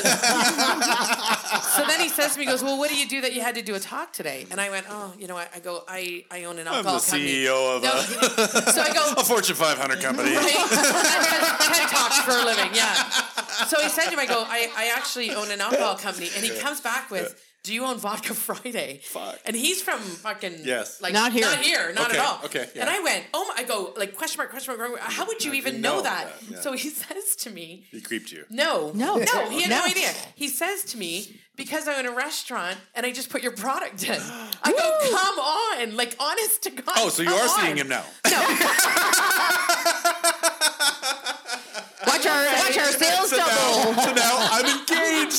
B: So then he says to me, he goes, "Well, what do you do that you had to do a talk today?" And I went, "Oh, you know, I go, I own an
C: I'm
B: alcohol
C: the
B: company."
C: CEO of
B: No, so I go,
C: a Fortune 500 company.
B: right? TED Talks for a living, yeah. So he said to him, I go, I actually own an alcohol company. And he comes back with, "Do you own Vodka Friday?"
C: Fuck.
B: And he's from fucking,
C: Yes.
B: like,
D: Not here.
B: not
C: Okay,
B: at all.
C: okay, yeah.
B: And I went, "Oh my," I go, like, question mark, how would you even know that?
C: Yeah.
B: So he says to me,
C: He creeped you.
B: no,
D: No.
B: he had no
D: No.
B: idea. He says to me, "Because I own a restaurant and I just put your product in." I go, "Come on, like, honest to God."
C: Oh, so you
B: come
C: are
B: on.
C: seeing him now.
B: No,
D: Watch our sales double.
C: So now I'm engaged.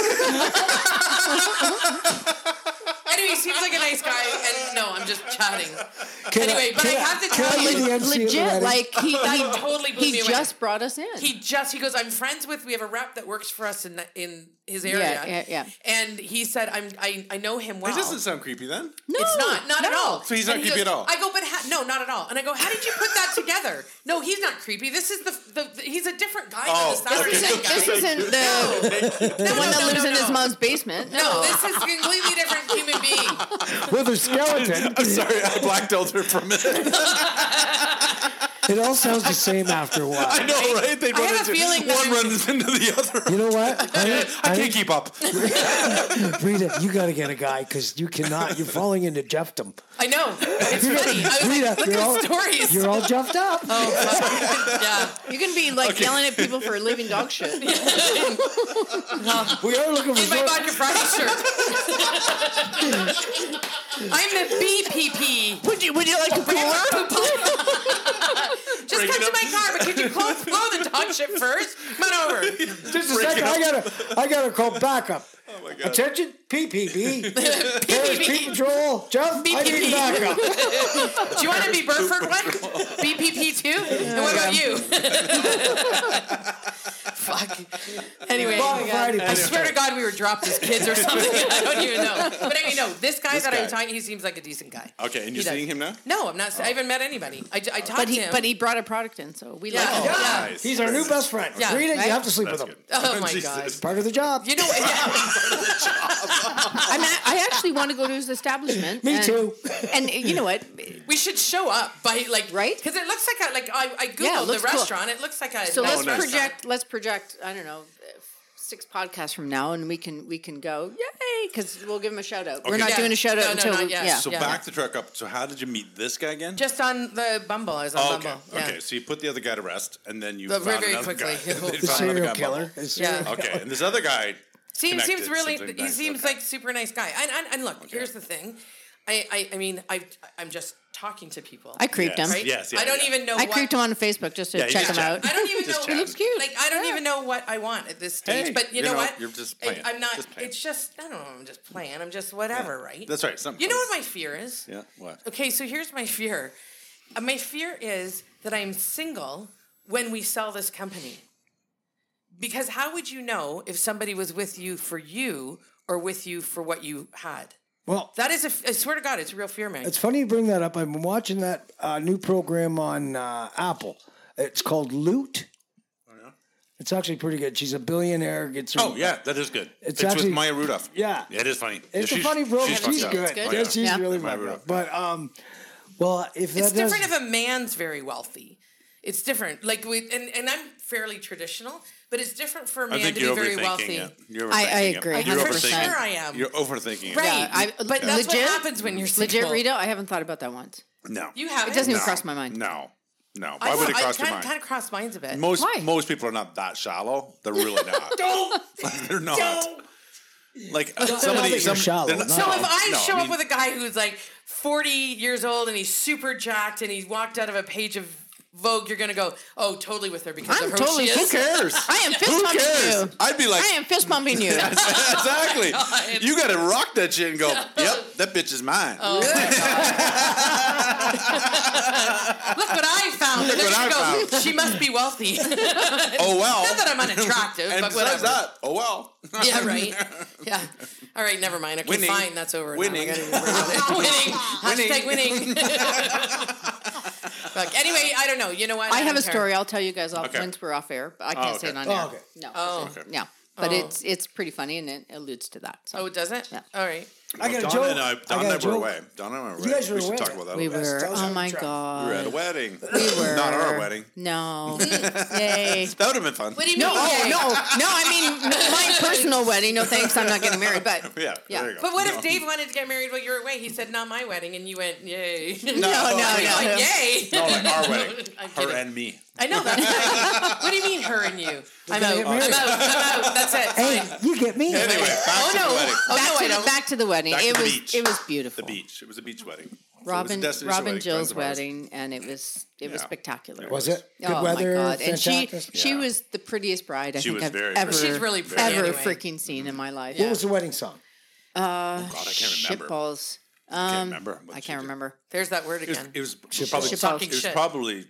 B: anyway, he seems like a nice guy, and no, I'm just chatting.
A: Can
B: Anyway, but I have to
A: can
B: tell
A: I be
B: you,
A: the MC of the
D: Legit,
A: wedding?
D: like he
B: totally blew me away.
D: just brought us in.
B: He goes, "I'm friends with, we have a rep that works for us in his area."
D: Yeah.
B: And he said, I know him well.
C: He doesn't sound creepy then.
D: No,
B: It's not at all.
C: So he's not
B: And he
C: creepy
B: goes-
C: at all?
B: I go, "But no, not at all." And I go, "How did you put that together?" "No, he's not creepy. This is the he's a different guy
C: Oh,
B: than the Saturday
D: This
B: night guy."
D: isn't the one that lives in his mom's basement.
B: No, this is a completely different human being.
A: with a skeleton.
C: I'm sorry, I blacked out there for a minute.
A: It all sounds the same after a while.
C: I know, right? They
B: I have a feeling that
C: one
B: I'm-
C: runs into the other.
A: You know what?
C: I can't keep up.
A: Rita, you got to get a guy because you cannot. You're falling into Jeffdom.
B: I know. It's funny. I was
A: Rita,
B: like, look
A: you're
B: at
A: all,
B: the stories.
A: You're all Jeffed up.
B: Yeah.
D: You can be like yelling at people for leaving dog shit.
A: We are looking for
B: In my
A: some-
B: Vodka Friday shirt. I'm the BPP.
D: Would you like a cooler?
B: Just come to my car, but could you blow the dog shit first? Come on over.
A: Just a second. I gotta call backup.
C: Oh my God.
A: Attention, PPP. Paris Tree Patrol. Jeff, I need backup.
B: Do you want to be Burford one? BPP too? And what about you? Fuck. Anyway,
A: Vodka Friday.
B: I swear to God we were dropped as kids or something. I don't even know. But anyway, no, this guy that I'm
C: guy.
B: talking, he seems like a decent guy.
C: Okay, and
B: He
C: you're
B: does.
C: seeing him now?
B: No, I'm not. I haven't met anybody. I talked
D: But
B: to him.
D: he brought a product in, so we
B: Yeah.
D: like it.
B: Yeah.
C: Nice.
A: He's our new best friend.
B: Yeah,
A: Rita,
D: right?
A: you have to sleep
C: That's
A: with him.
C: good.
B: Oh my
C: Jesus.
B: God.
A: Part of the job.
B: You know what? Yeah.
D: I actually want to go to his establishment.
A: Me
D: and-
A: too.
D: And you know what?
B: We should show up by like
D: Right?
B: because it looks like I googled
D: Yeah, it
B: the
D: looks cool.
B: restaurant. It looks like a
D: So
B: nice
C: nice.
B: restaurant.
D: let's project. I don't know, 6 podcasts from now, and we can go yay because we'll give him a shout out. We're
C: Okay.
D: not
B: Yeah.
D: doing a shout out
B: No, no,
D: until
B: not yet.
D: yeah.
C: So
B: Yeah.
C: back the truck up. So how did you meet this guy again?
B: Just on the Bumble. I was on
C: Oh, okay.
B: Bumble. Yeah.
C: Okay. So you put the other guy to rest, and then you
B: But
C: found
B: very
C: another
B: quickly.
C: guy.
B: The
C: They
A: The
C: found another
A: serial
C: guy on
A: killer.
C: Bumble.
A: Is
B: Yeah.
C: Okay, and this other guy.
B: Seems
C: connected,
B: really.
C: seems like
B: He
C: nice.
B: seems
C: Okay.
B: like super nice guy. And look, here's the thing. I mean I'm just talking to people.
D: I creeped
C: Yes.
D: him.
B: Right?
C: Yes, yeah,
B: I don't
C: yeah.
B: even know.
D: I
B: what,
D: creeped him on Facebook just to
C: Yeah, you
D: check
C: just
D: him
C: chat.
D: out.
B: I don't even
C: Just
B: know.
C: chat. He looks
D: cute.
B: Like I don't even know what I want at this stage.
C: Hey,
B: but you
C: you
B: know
C: know,
B: what?
C: you're just playing.
B: I'm not.
C: Just playing.
B: It's just I don't know. I'm just playing. I'm just whatever. Right?
C: That's right. Something
B: You know
C: funny.
B: what my fear is?
C: Yeah. What?
B: Okay, so here's my fear. My fear is that I'm single when we sell this company. Because how would you know if somebody was with you for you or with you for what you had?
A: Well,
B: That is, I swear to God, it's a real fear, man.
A: it's funny you bring that up. I've been watching that new program on Apple. It's called Loot.
C: Oh, yeah?
A: It's actually pretty good. She's a billionaire. Gets
C: Oh, yeah, that is good.
A: It's
C: It's
A: actually-
C: with Maya Rudolph.
A: Yeah.
C: It is funny.
A: It's
C: Yeah,
A: a funny program. She's
C: fucked up.
A: good.
D: good.
A: Yeah, she's
D: Yeah.
A: really
C: Maya
A: fucked up.
C: Rudolph.
A: But well, if
B: It's
A: that does,
B: different if a man's very wealthy. It's different. Like and I'm fairly traditional, but it's different for a
C: I
B: man
C: think
B: to be
C: you're
B: very
C: overthinking
B: wealthy.
C: it. You're
D: I
C: overthinking it.
D: agree,
C: You're
D: 100%.
B: For
C: overthinking
B: sure
C: it.
B: I am.
C: You're overthinking it.
B: Right.
D: Yeah,
B: but that's what
D: legit-
B: happens when you're
D: Legit,
B: single.
D: Rita, I haven't thought about that once.
C: No.
B: You have
D: It doesn't even
C: No.
D: cross my mind.
C: No. No.
B: I
C: Why would it
B: know,
C: cross your
B: kind
C: mind?
B: kind of cross minds a bit.
C: Most
D: Why?
C: people are not that shallow. They're really not.
B: Don't.
C: They're not.
B: Don't.
C: Like
A: that
C: somebody.
A: you're shallow,
C: they're not-
A: not-
B: So
A: No,
B: if I
C: no,
B: show
C: I
B: up with a guy who's like 40 years old and he's super jacked and he's walked out of a page of Vogue, you're gonna go, oh, totally with her because
D: I'm
B: of who
D: totally-
B: she
C: who
B: is.
C: cares?
D: I am fist
C: Who
D: pumping
C: cares?
D: you.
C: I'd be like,
D: I am fist pumping you.
C: exactly.
B: God.
C: You got to rock that shit and go, yep, that bitch is mine.
B: Oh, Look what I found.
C: Look
B: And then
C: what I
B: you go, she must be wealthy.
C: Oh well.
B: Not that I'm unattractive,
C: And
B: but
C: besides
B: whatever.
C: that, oh well.
B: Yeah, right. Yeah. All right, never mind. Okay,
C: Winning.
B: fine. That's over. now.
C: Winning.
B: I gotta get rid of it. Winning. Hashtag winning. Look, anyway, I don't know. You know what?
D: I have
B: don't
D: a
B: care.
D: story. I'll tell you guys off
C: Okay.
D: once we're off air. But I can't say it
C: okay.
D: on air.
A: Oh, okay.
D: No.
B: Oh.
C: Okay.
D: Yeah. But it's pretty funny and it alludes to that. So.
B: Oh, does it?
D: Yeah.
B: All right.
A: I got a
C: Donna
A: joke.
C: and I,
A: I
C: Donna
A: got
C: and I
A: a
C: were
A: joke.
C: away. Donna and I were away.
A: You guys were
C: we should
A: away.
C: talk about that.
D: We
A: That's-
D: were.
A: that was
D: Oh
A: on
D: my
A: the track.
D: god.
C: We were at a wedding.
D: We were.
C: Not our wedding.
D: No. Yay.
C: That would have been fun.
B: What do you
D: No,
B: mean?
D: oh,
B: yay?
D: no, I mean my personal wedding. No thanks, I'm not getting married. But
C: Yeah,
D: Yeah.
C: there you go.
B: But what if Dave wanted to get married while you were away? He said, "Not my wedding," and you went, "Yay!"
D: no, no.
B: Like, yay!
C: No, like our wedding.
B: I'm
C: Her
B: kidding.
C: and me.
B: I know that. What do you mean, her and you? I'm out.
A: get
B: I'm
A: married.
B: out. That's it.
A: Hey,
B: Fine.
A: you get me.
C: Anyway, back
B: Oh
C: to
B: no!
C: the wedding.
B: Oh no! I don't.
D: back to the wedding.
C: Back to
D: It
C: the
D: was
C: beach.
D: it was beautiful.
C: The beach. It was a beach wedding.
D: Robin
C: So it was a destination
D: Robin
C: wedding,
D: Jill's
C: friends of ours.
D: wedding, and it was
C: Yeah.
D: spectacular.
A: Was it good
D: Oh
A: weather?
D: my god! And
A: Fantastic?
D: she
C: Yeah.
D: was the prettiest bride I
C: She
D: think
C: was
D: I've
C: very
D: ever
C: pretty.
B: She's really pretty
D: ever
B: anyway.
D: freaking seen in my life.
A: What was the wedding song?
C: God, I can't remember.
D: Shitballs.
C: I can't remember. what
D: I
C: she
D: can't
C: did.
D: remember.
B: There's that word
C: It was,
B: again.
C: it was
A: Shitballs.
C: probably
B: Talking
C: it was
B: shit.
C: probably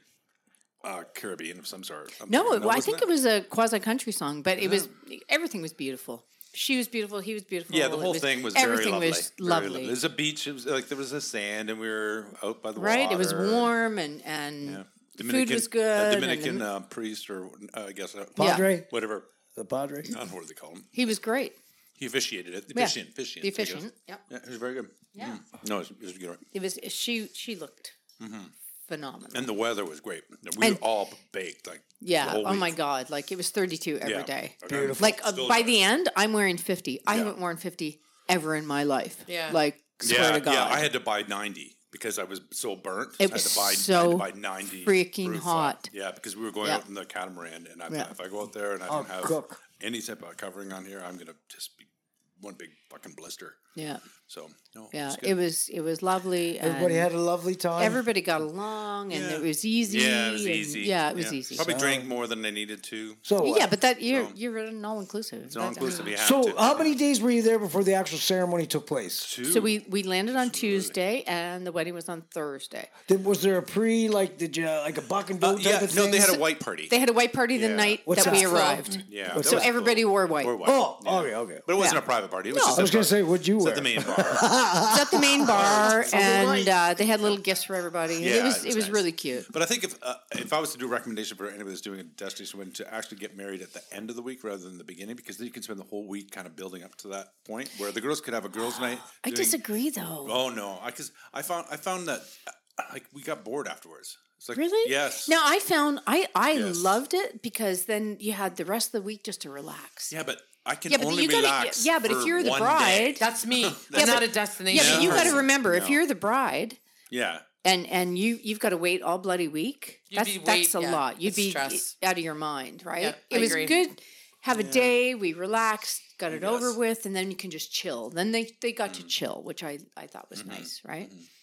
C: Caribbean of some sort.
D: No, I
C: wasn't
D: think it was a quasi country song, but it was everything was beautiful. She was beautiful. He was beautiful.
C: Yeah, the
D: it
C: whole thing was very
D: everything
C: lovely.
D: was
C: Very
D: lovely.
C: It was a beach. It was like there was a sand, and we were out by the
D: Right?
C: water.
D: It was warm and
C: Yeah.
D: the food was good.
C: A
D: and
C: Dominican priest, or I guess
A: Padre?
C: whatever.
A: The Padre?
C: I don't know what they call him.
D: he was great.
C: He officiated it. The
D: Yeah.
C: officiant.
D: The
C: I guess.
D: efficient. Yep.
C: Yeah, it was very good.
D: Yeah.
C: No, it was good.
D: It was. She looked phenomenal.
C: And the weather was great. We
D: And-
C: were all baked. Like the
D: Yeah.
C: whole
D: Oh
C: week.
D: my God. Like it was 32 every
C: Yeah.
D: day.
C: Okay.
A: Beautiful.
D: Like
C: Still
D: by
C: does.
D: the end, I'm wearing 50. I
C: Yeah.
D: haven't worn 50 ever in my life.
B: Yeah.
D: Like swear to God.
C: Yeah, I had to buy 90 because I was so burnt.
D: It
C: I
D: was
C: had to buy,
D: so
C: I had to buy 90
D: freaking
C: proof,
D: hot.
C: Yeah, because we were going
D: Yeah.
C: out in the catamaran, and I
D: Yeah.
C: thought if I go out there and I
A: Oh,
C: don't have
A: cook.
C: any type of covering on here, I'm gonna just be one big fucking blister.
D: Yeah.
C: So no,
D: Yeah.
C: good.
D: It was lovely.
A: Everybody
D: and
A: had a lovely time.
D: everybody got along and
C: Yeah.
D: it was easy.
C: Yeah, it was
D: and-
C: easy.
D: Yeah, it was easy.
C: Probably drank more than I needed to.
A: So
D: Yeah, but that you're
C: So-
D: you're an all inclusive.
C: It's all inclusive. You have
A: So
C: to.
A: how many days were you there before the actual ceremony took place?
C: Two.
D: So we landed on Tuesday and the wedding was on Thursday.
A: Was there a did you like a buck and doe type
C: yeah,
A: of
C: no,
A: thing?
C: they had a white party.
D: They had a white party the
C: Yeah.
D: night
A: What's
D: that we
A: that?
D: arrived.
C: Yeah,
A: What's
C: that
D: So
C: was
D: everybody
C: cool.
D: wore white.
C: Wore white.
A: Oh,
C: Yeah.
A: okay.
C: But it wasn't
D: Yeah.
C: a private party. It was
D: No.
C: just
A: I was going to say, what'd you
C: it's
A: wear?
C: at the main bar.
D: It's at the main bar and they had little gifts for everybody.
C: Yeah,
D: it was
C: it was nice.
D: really cute.
C: But I think if I was to do a recommendation for anybody that's doing a destination wedding, to actually get married at the end of the week rather than the beginning, because then you can spend the whole week kind of building up to that point where the girls could have a girls' night.
D: I
C: doing-
D: disagree though.
C: Oh no, because I found that like we got bored afterwards. It's like
D: Really?
C: yes.
D: Now I found I
C: Yes.
D: loved it because then you had the rest of the week just to relax.
C: Yeah, but I can
D: Yeah, but
C: only
D: you gotta-
C: relax.
D: yeah, but if
C: for
D: you're the
C: one
D: bride-
C: day.
B: That's me.
D: Yeah,
B: I'm not
D: but-
B: a destination.
D: Yeah, but you got to
B: person.
D: remember if
C: No.
D: you're the bride
C: Yeah.
D: and you've got to wait all bloody week.
B: You'd be
D: That's a
B: yeah,
D: lot. You'd
B: it's
D: be
B: stress.
D: out of your mind, right?
B: Yeah,
D: it
B: I
D: was
B: agree.
D: good. Have a day. We relaxed, got it over
C: Yes.
D: with, and then you can just chill. Then they got
C: Mm.
D: to chill, which I thought was
C: Mm-hmm.
D: nice, right?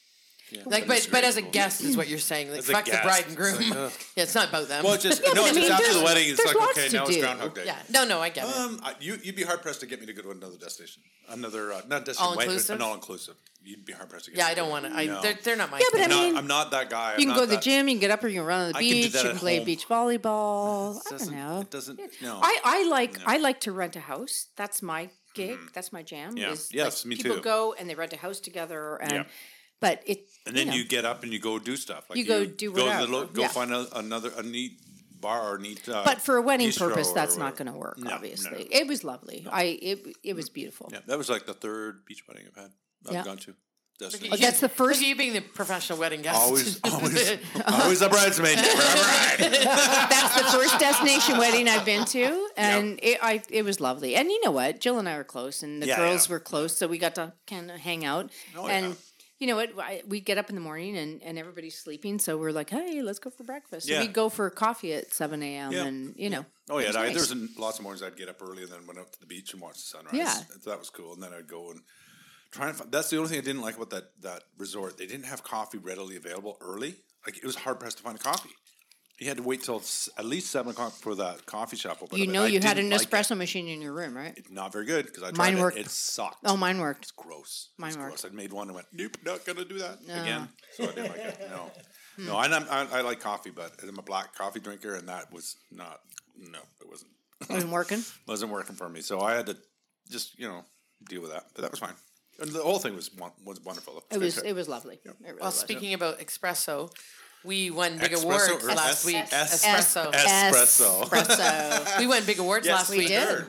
B: Like, but as a guest is what you're saying. Like,
C: As a
B: fuck the
C: guest,
B: bride and groom.
C: it's like,
B: Yeah, it's not about them.
C: Well, it's just
D: but I mean,
C: after
D: there's-
C: the wedding. It's
D: there's
C: like
D: lots
C: okay,
D: to
C: now it's
D: do.
C: Groundhog Day.
B: yeah, no, I get it.
C: You'd be hard pressed to get me to go to another destination, another not destination,
B: All-inclusive?
C: but all inclusive. You'd be hard pressed to get.
B: Yeah,
C: me
B: I
C: to
B: don't
C: go.
B: want to.
C: No.
B: They're not my.
D: Yeah, but I
B: thing.
D: mean,
C: I'm not that guy.
D: You can
C: I'm
D: go
C: not
D: to the
C: that-
D: gym. You can get up, or you can run on the
C: I can do
D: beach.
C: that
D: You
C: at
D: can play
C: home.
D: beach volleyball. I don't
C: doesn't-
D: know.
C: It doesn't. No.
D: I like to rent a house. That's my gig. That's my jam.
C: Yeah.
D: is,
C: Yes,
D: like,
C: me
D: people
C: too.
D: go and they rent a house together, and
C: Yeah.
D: but it.
C: And then
D: know,
C: you get up and you go do stuff. Like
D: You go do whatever,
C: Go
D: yeah.
C: find a neat bar or neat.
D: But for a wedding
C: bistro
D: purpose,
C: or
D: that's not
C: whatever.
D: going to work.
C: No,
D: Obviously,
C: no.
D: it was lovely. It was beautiful.
C: Yeah, that was like the third beach wedding I've had.
D: Yeah.
C: I've gone to.
D: Oh, that's the
B: Look
D: first.
B: at you being the professional wedding guest.
C: Always a bridesmaid. Never a bride.
D: That's the first destination wedding I've been to, and it was lovely. And you know what? Jill and I were close, and the
C: Yeah,
D: girls
C: yeah.
D: were close, so we got to kind of hang out.
C: Oh,
D: and
C: yeah.
D: you know what? We get up in the morning, and everybody's sleeping, so we're like, hey, let's go for breakfast. So
C: Yeah.
D: we go for coffee at 7 a.m.
C: Yeah.
D: and you know.
C: Oh yeah,
D: it was nice.
C: there's lots of mornings I'd get up early and then went out to the beach and watch the sunrise.
D: Yeah.
C: So that was cool. And then I'd go and try and find. That's the only thing I didn't like about that resort. They didn't have coffee readily available early. Like it was hard pressed to find a coffee. You had to wait till at least 7 o'clock for that coffee shop open.
D: You
C: But
D: know,
C: I
D: you had an
C: didn't like
D: espresso machine in your room, right?
C: it. Not very good because I tried
D: Mine
C: it.
D: worked.
C: It sucked.
D: Oh, mine worked.
C: It's gross.
D: Mine
C: It's
D: worked.
C: gross. I made one and went, nope, not gonna do that again. So I didn't like it. No, no. I like coffee, but I'm a black coffee drinker, and that was not. No, it wasn't.
D: Wasn't working.
C: Wasn't working for me. So I had to just deal with that. But that was fine. And the whole thing was wonderful.
D: It was lovely. It really
B: Well,
D: was.
B: speaking about espresso, we won big
C: Espresso
B: awards
C: or
B: last week.
C: Espresso.
B: Espresso.
D: Espresso.
B: We won big awards last week.
D: did.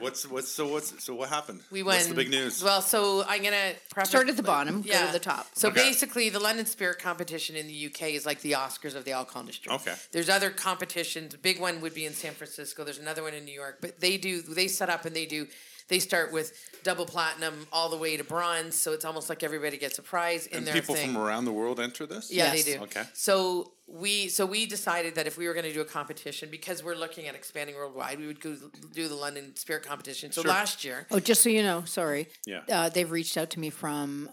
C: So what happened?
B: We won.
C: What's the big news?
B: Well, so I'm gonna preface.
D: Start at the bottom, go to the top.
B: So
C: Okay.
B: basically, the London Spirit competition in the UK is like the Oscars of the alcohol industry.
C: Okay.
B: There's other competitions. The big one would be in San Francisco. There's another one in New York. But they set up and they start with double platinum all the way to bronze. So it's almost like everybody gets a prize in
C: and
B: their
C: people
B: thing.
C: from around the world enter this?
B: Yeah,
D: Yes.
B: they do.
C: Okay.
B: So we decided that if we were going to do a competition, because we're looking at expanding worldwide, we would go do the London Spirit competition. So
C: Sure.
B: last year,
D: Oh, just so you know, sorry.
C: Yeah.
D: They've reached out to me from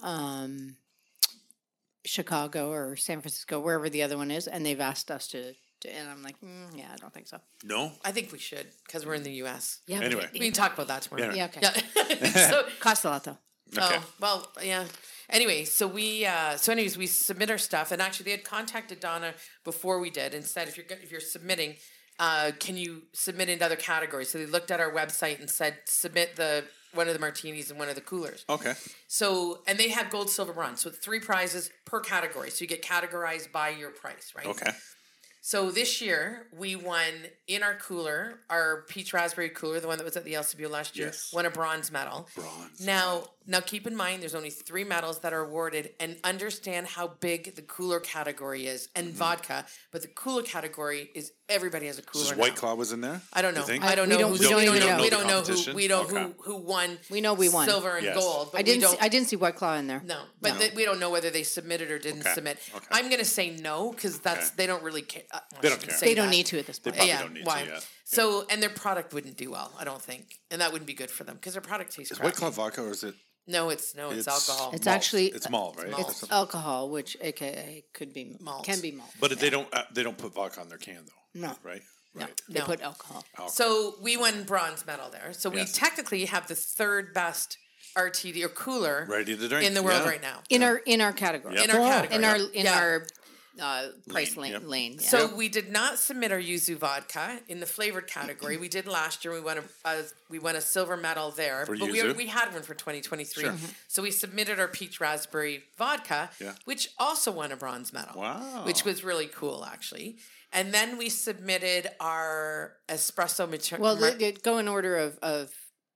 D: Chicago or San Francisco, wherever the other one is, and they've asked us to and I'm like, yeah, I don't think so.
C: No?
B: I think we should because we're in the U.S.
D: Yeah.
C: Anyway.
B: We can talk about that tomorrow.
D: Yeah. Okay.
B: Yeah. So,
D: Costs a lot though.
C: Okay.
B: oh, well, yeah. Anyway, so we submit our stuff, and actually they had contacted Donna before we did and said if you're submitting, can you submit into other categories? So they looked at our website and said submit one of the martinis and one of the coolers.
C: Okay.
B: So and they have gold, silver, bronze. So 3 prizes per category. So you get categorized by your price, right?
C: Okay.
B: So this year we won in our cooler, our peach raspberry cooler, the one that was at the LCBO last year,
C: Yes.
B: won a bronze medal.
C: Bronze.
B: Now keep in mind there's only 3 medals that are awarded, and understand how big the cooler category is and vodka, but the cooler category is everybody has a cooler.
C: Is
B: now.
C: White Claw was in there?
B: I don't know.
C: You think?
B: I don't
D: We
B: know.
D: don't-
B: who's-
D: we don't even know.
B: We
C: the
B: don't know
C: competition?
B: who. We know
C: Okay.
B: who won.
D: We know we won.
B: silver and
C: Yes.
B: gold. But
D: I didn't.
B: We don't,
D: I didn't see White Claw in there.
B: no, but we don't know whether they submitted or didn't
C: Okay.
B: submit.
C: Okay.
B: I'm gonna say no because
C: Okay.
B: they don't really care.
C: They don't care.
D: They don't need to at this point.
C: Probably don't need to,
B: why?
C: yeah.
B: So and their product wouldn't do well, I don't think, and that wouldn't be good for them because their product tastes.
C: Is
B: crappy.
C: White Claw vodka or is it?
B: No, it's alcohol.
D: It's
C: malt.
D: actually-
C: It's malt, right?
B: malt.
D: It's alcohol, which AKA could be
B: Malt.
D: can be malt.
C: But they don't put vodka on their can though.
D: No.
C: Right.
B: No.
C: Right.
D: They
B: No.
D: put alcohol.
B: So we won bronze medal there. So we
C: Yes.
B: technically have the 3rd best RTD or cooler
C: Ready to drink.
B: in the world
C: Yeah.
B: right now.
D: In our category.
C: Yep.
B: In our category.
D: In
B: Yeah.
D: our price
C: Lane, yep.
D: lane. Yeah.
B: So we did not submit our yuzu vodka in the flavored category. We did last year. We won a silver medal there,
C: For
B: but
C: yuzu?
B: we had one for 2023.
C: Sure.
B: So we submitted our peach raspberry vodka,
C: Yeah.
B: which also won a bronze medal.
C: Wow.
B: Which was really cool, actually. And then we submitted our espresso material.
D: Well, go in order of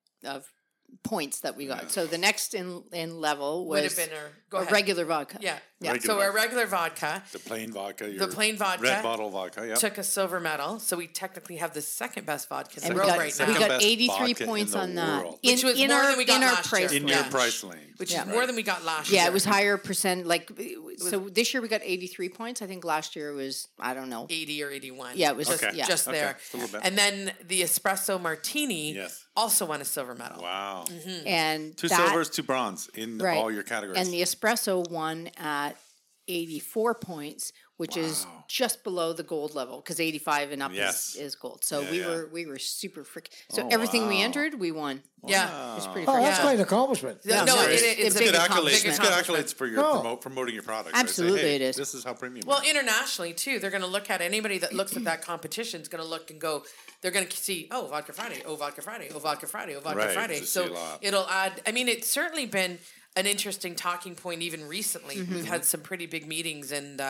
D: points that we got. So the next in level
B: would
D: was
B: have been our go
D: a
B: ahead.
D: regular vodka.
B: Yeah.
D: Yeah.
C: Regular
B: So our regular vodka
C: The plain vodka.
B: plain vodka
C: Red bottle vodka. Yeah.
B: took a silver medal. So we technically have the second best vodka in
D: And
B: the
D: we
B: world
D: got,
B: right
D: we
B: now.
D: got
C: best
D: 83
C: vodka in
D: points
C: the
D: on that.
C: world.
B: Which was more than we got
D: in our
B: last year.
D: price
C: In
D: range.
C: your price lane.
B: Which
D: Yeah.
B: is more than we got last year.
D: Yeah, it was higher percent. Like so, this year we got 83 points. I think last year was I don't know.
B: 80 or 81.
D: Yeah, it was
B: just,
C: Okay.
D: yeah.
B: just
C: Okay.
B: there.
C: Just a little bit.
B: And then the espresso martini
C: Yes.
B: also won a silver medal.
C: Wow.
B: Mm-hmm.
D: And
C: 2
D: that-
C: silvers, 2 bronze in
D: right.
C: all your categories.
D: And the espresso won at 84 points, which is just below the gold level because 85 and up is gold. So we were super freaking. So everything we entered, we won.
B: Yeah,
D: it's pretty.
A: Oh,
D: freaking
A: that's quite an accomplishment.
B: No, it's a
C: good
B: big
C: accolades. It's good
B: accomplishment.
C: accolades for your promoting your product.
D: Absolutely,
C: right? Say, hey,
D: it is.
C: This is how premium.
B: Well,
C: it is.
B: internationally too, they're going to look at anybody that looks at that competition is going to look and go. They're going to see, oh, Vodka Friday, oh, Vodka Friday, oh, Vodka Friday, oh, Vodka
C: Right,
B: Friday.
C: to see a
B: So
C: lot.
B: it'll add. I mean, it's certainly been an interesting talking point even recently. We've had some pretty big meetings, and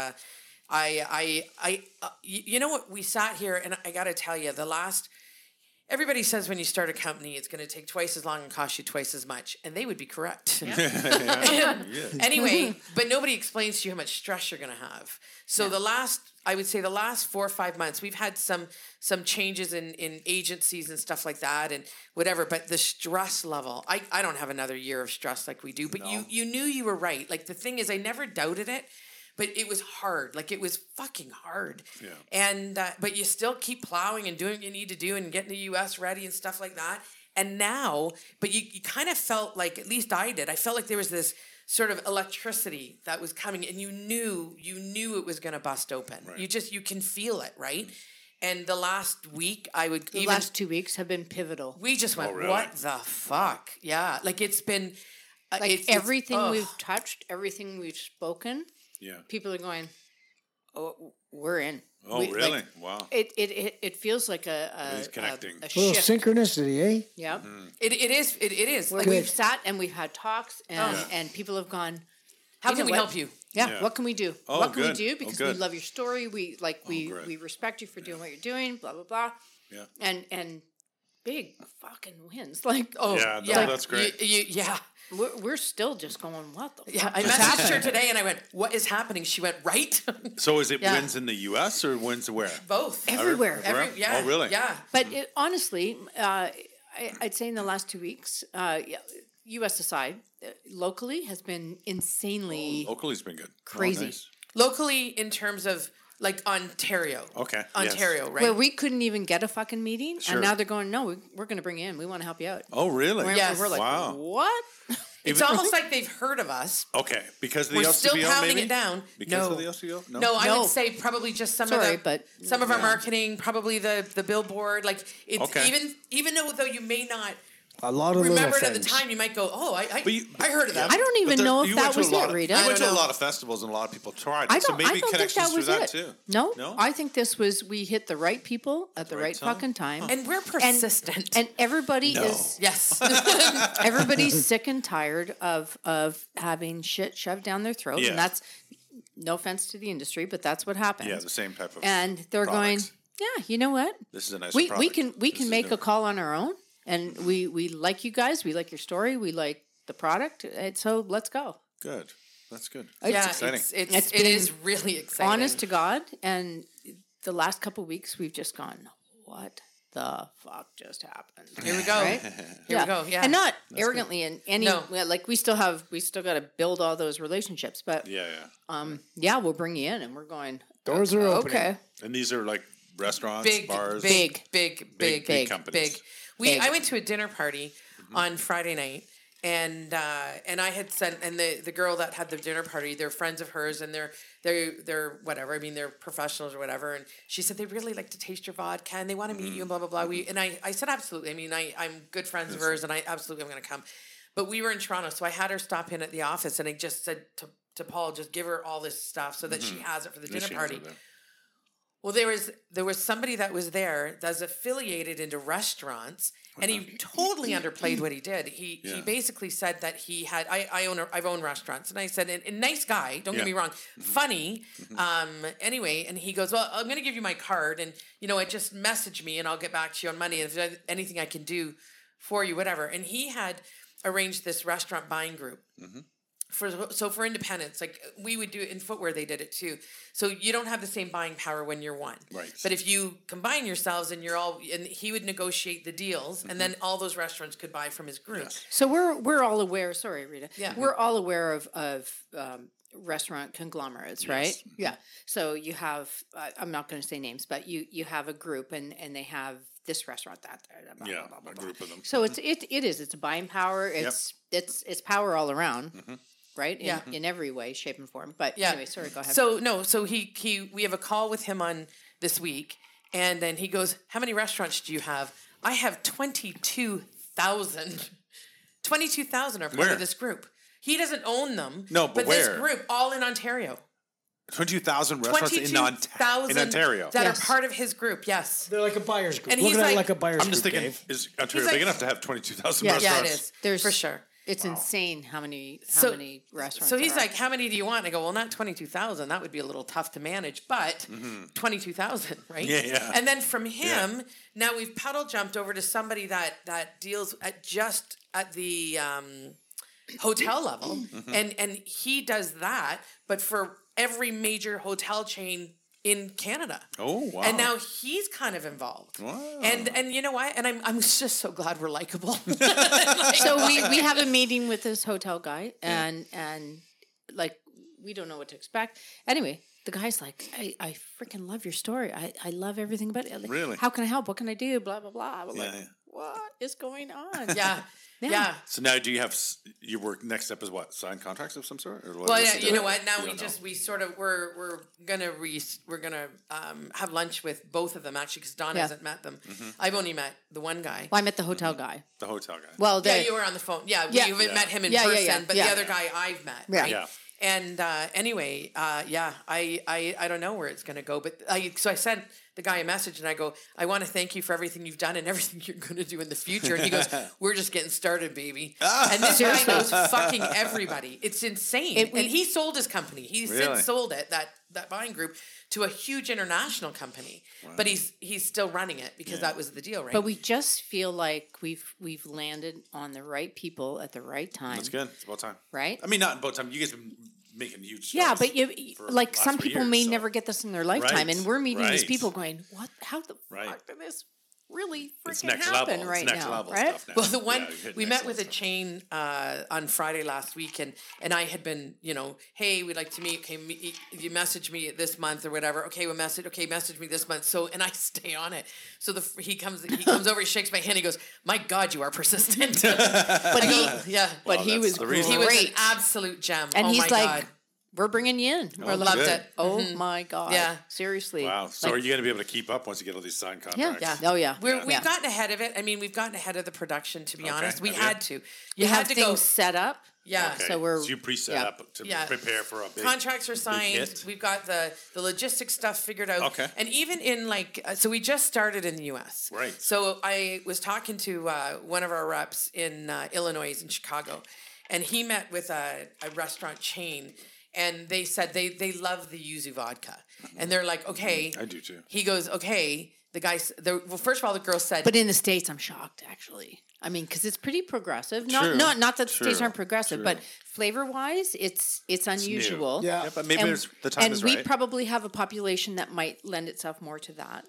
B: you know what? We sat here, and I got to tell you, everybody says when you start a company, it's going to take twice as long and cost you twice as much, and they would be correct. Anyway, but nobody explains to you how much stress you're going to have. So I would say the last 4 or 5 months, we've had some changes in agencies and stuff like that and whatever, but the stress level, I don't have another year of stress like we do, but you knew you were right. Like the thing is, I never doubted it. But it was hard. Like, it was fucking hard. Yeah. And, but you still keep plowing and doing what you need to do and getting the U.S. ready and stuff like that. And now, but you kind of felt like, at least I did, I felt like there was this sort of electricity that was coming and you knew it was going to bust open. Right. You can feel it, right? And the last week, the
D: last 2 weeks have been pivotal.
B: We just went, what the fuck? Yeah. Like, it's been.
D: Like, everything we've touched, everything we've spoken.
C: Yeah.
D: People are going, oh, we're in.
C: Oh, really? Wow.
D: It feels like
C: He's connecting.
D: a
A: little
D: shift.
A: synchronicity, eh?
D: Yeah.
B: It is.
D: Like, we've sat and we've had talks and people have gone,
B: how can we help you?
D: Yeah. What can we do?
C: Oh,
D: what can we
C: good.
D: do? Because we love your story. We respect you for doing what you're doing, blah, blah, blah. Yeah. And big fucking wins. Like,
C: that's great.
D: We're still just going, what the fuck?
B: I messaged her today and I went, what is happening? She went, right?
C: So is it wins in the U.S. or wins where?
B: Both.
D: Everywhere.
C: Oh, really?
B: Yeah.
D: But honestly, I'd say in the last 2 weeks, U.S. aside, locally has been insanely
C: Locally's been good.
D: crazy.
C: Oh, nice.
B: Locally in terms of like Ontario.
C: Okay.
B: Ontario,
C: Yes.
B: right?
D: Where we couldn't even get a fucking meeting,
C: Sure.
D: and now they're going, no, we're going to bring you in. We want to help you out.
C: Oh, really?
B: Yes.
D: We're like,
C: Wow.
D: what?
B: It's almost like they've heard of us.
C: Okay, because of the
B: We're
C: LCBO,
B: still pounding
C: maybe?
B: it down.
C: Because of the LCBO?
B: No, I would say probably just some of our
D: Yeah.
B: marketing, probably the billboard. Like it's even though you may not
A: A lot of
B: remember it
A: little
B: at the
A: things.
B: time, you might go, oh, I heard of them.
D: I don't even know if that was it, Rita.
C: You went to a
B: know.
C: lot of festivals and a lot of people tried
D: I
C: it, so
D: don't,
C: maybe
D: I don't think
C: connections
D: that was
C: through that
D: it.
C: too.
D: No, I think this was we hit the right people at the right
C: time?
D: fucking time,
B: And we're persistent.
D: and everybody is
B: yes.
D: everybody's sick and tired of having shit shoved down their throats,
C: Yeah.
D: and that's no offense to the industry, but that's what happens.
C: Yeah, the same type of.
D: And they're
C: products.
D: going, yeah, you know what?
C: This is a nice.
D: We
C: product.
D: can
C: This is
D: make a
C: different.
D: call on our own, and we like you guys, we like your story, we like the product, so let's go.
C: Good. That's good.
B: Yeah,
C: exciting.
B: it
D: been
B: is really exciting.
D: Honest to God, and the last couple of weeks we've just gone, what the fuck just happened?
B: Here we go.
D: Right?
B: Here we go. Yeah.
D: And not arrogantly in any
B: No.
D: like we still got to build all those relationships, but
C: Yeah.
D: we'll bring you in, and we're going.
A: Doors are opening.
D: Okay.
C: And these are like restaurants, bars.
B: big
C: companies.
B: I went to a dinner party on Friday night, and I had sent, and the girl that had the dinner party, they're friends of hers, and they're whatever. I mean, they're professionals or whatever. And she said they really like to taste your vodka and they want to meet you and blah blah blah. I said absolutely. I mean, I'm good friends of hers, and I absolutely am going to come. But we were in Toronto, so I had her stop in at the office, and I just said to Paul, just give her all this stuff so that she has it for the dinner party. Well, there was somebody that was there that's affiliated into restaurants, and he totally underplayed what he did. He basically said that he had I've owned restaurants, and I said, and nice guy, don't get me wrong, funny. Anyway, and he goes, well, I'm going to give you my card, and just message me, and I'll get back to you on Monday if there's anything I can do for you, whatever. And he had arranged this restaurant buying group. For independents, like we would do it in footwear, they did it too. So you don't have the same buying power when you're one.
C: Right.
B: But if you combine yourselves and and he would negotiate the deals, and then all those restaurants could buy from his group.
C: Yes.
D: So we're all aware. Sorry, Rita.
B: Yeah.
D: We're all aware of restaurant conglomerates, right? Yeah. So you have I'm not going to say names, but you have a group, and they have this restaurant, that there, blah, blah, blah,
C: A
D: blah.
C: group of them.
D: So it's a buying power. It's power all around. right?
B: Yeah.
D: In every way, shape, and form. But
B: Yeah.
D: anyway, sorry, go ahead.
B: So we have a call with him on this week, and then he goes, "How many restaurants do you have?" I have 22,000. 22,000 are part
C: Where?
B: of this group. He doesn't own them.
C: No, but
B: this
C: where?
B: group, all in Ontario.
C: 22,000 restaurants in
B: 22,000
C: Ontario.
B: that
D: Yes.
B: are part of his group. Yes.
A: They're like a buyer's group.
B: And
A: Look
B: he's
A: at it
B: like-
A: like a buyer's
C: I'm just
A: group,
C: thinking,
A: Dave.
C: is Ontario
B: He's
C: big
B: like-
C: enough to have 22,000
D: Yeah.
C: restaurants?
B: Yeah, it is.
D: There's
B: for sure.
D: It's insane how many restaurants.
B: So he's
D: there are.
B: like, "How many do you want?" And I go, "Well, not 22,000. That would be a little tough to manage, but 22,000, right?"
C: Yeah, yeah.
B: And then from him, now we've pedal jumped over to somebody that deals at the hotel level, and he does that, but for every major hotel chain in Canada.
C: Oh, wow.
B: And now he's kind of involved.
C: Wow.
B: And you know what? And I'm just so glad we're likable.
D: So we have a meeting with this hotel guy, and like we don't know what to expect. Anyway, the guy's like, I freaking love your story. I love everything about it. Like,
C: Really?
D: How can I help? What can I do? Blah blah blah. I'm
C: Yeah,
D: like,
C: yeah.
D: what is going on?
B: Yeah.
D: Yeah.
B: Yeah.
C: So now, do you have your work? Next step is what? Sign contracts of some sort? Or what,
B: Well,
C: what's
B: yeah,
C: the
B: you know
C: deal?
B: what? Now
C: You don't know.
B: we sort of we're gonna have lunch with both of them actually because Don
D: Yeah.
B: hasn't met them. I've only met the one guy.
D: Well, I met the hotel guy.
C: the hotel guy.
D: Well,
B: Yeah,
D: the,
B: you were on the phone. Yeah,
D: Yeah.
B: you haven't
C: Yeah.
B: met him in
D: Yeah, yeah,
B: person,
D: yeah,
B: but
D: yeah.
B: the other guy I've met.
D: Yeah.
B: Right?
C: Yeah.
B: And anyway, I don't know where it's gonna go, but so I sent the guy a message and I go, "I want to thank you for everything you've done and everything you're going to do in the future." And he goes, "We're just getting started, baby." And this guy knows fucking everybody. It's insane. And he sold his company. He's
C: Really?
B: since sold it, that buying group, to a huge international company. But he's still running it because that was the deal, right?
D: but we just feel like we've landed on the right people at the right time.
C: That's good. It's about time.
D: Right?
C: I mean, not about time. You guys have been making huge
D: Yeah,
C: strides
D: but you
C: for the
D: like
C: last
D: some
C: 3
D: people
C: years,
D: may
C: so-
D: never get this in their lifetime,
C: Right,
D: and we're meeting these
C: right.
D: people going, "What? How the
C: Right.
D: fuck did this really
C: It's
D: freaking
C: next
D: happen
C: level.
D: right
C: It's next
D: now?"
C: level
D: Right?
C: stuff now.
B: Well, the one
C: Yeah, you hit
B: we
C: next
B: met with a
C: level
B: chain on Friday last week, and I had been, hey, we'd like to meet. Okay, you message me this month or whatever. Okay, message me this month. So, and I stay on it. So he comes over, he shakes my hand, he goes, "My God, you are persistent."
D: But
B: yeah,
D: but
C: Well,
D: he
C: that's
D: was
C: the reason.
B: he was an
D: great,
B: absolute gem.
D: and
B: oh
D: he's
B: my
D: like,
B: God.
D: "We're bringing you in." We're like,
B: Loved
C: good.
B: it.
D: "Oh my God!"
B: Yeah.
D: seriously.
C: Wow. So
D: Like,
C: are you going to be able to keep up once you get all these signed
D: Yeah.
C: contracts?
B: Yeah.
D: Oh yeah.
B: We've
D: Yeah.
B: gotten ahead of it. I mean, we've gotten ahead of the production. To be honest, we
C: okay.
B: had to.
D: You
B: You
D: have
B: had to
D: things
B: go.
D: set up.
B: Yeah.
C: Okay.
D: So we're
C: you pre-set
D: yeah.
C: up to
B: Yeah.
C: prepare for a big
B: Contracts are signed.
C: hit?
B: We've got the logistics stuff figured out.
C: Okay.
B: And even in so we just started in the U.S.
C: Right.
B: So I was talking to one of our reps in Illinois, in Chicago, and he met with a restaurant chain, and they said they love the yuzu vodka, and they're like, okay.
C: I do too.
B: He goes, okay. The guy, well, first of all, the girl said,
D: But in the States, I'm shocked actually. I mean, because it's pretty progressive.
C: True.
D: Not that the States
C: True.
D: aren't progressive,
C: True.
D: but flavor wise, it's unusual.
A: Yeah.
C: Yeah, but maybe
D: And,
C: the time
D: and
C: is
D: we
C: right.
D: probably have a population that might lend itself more to that.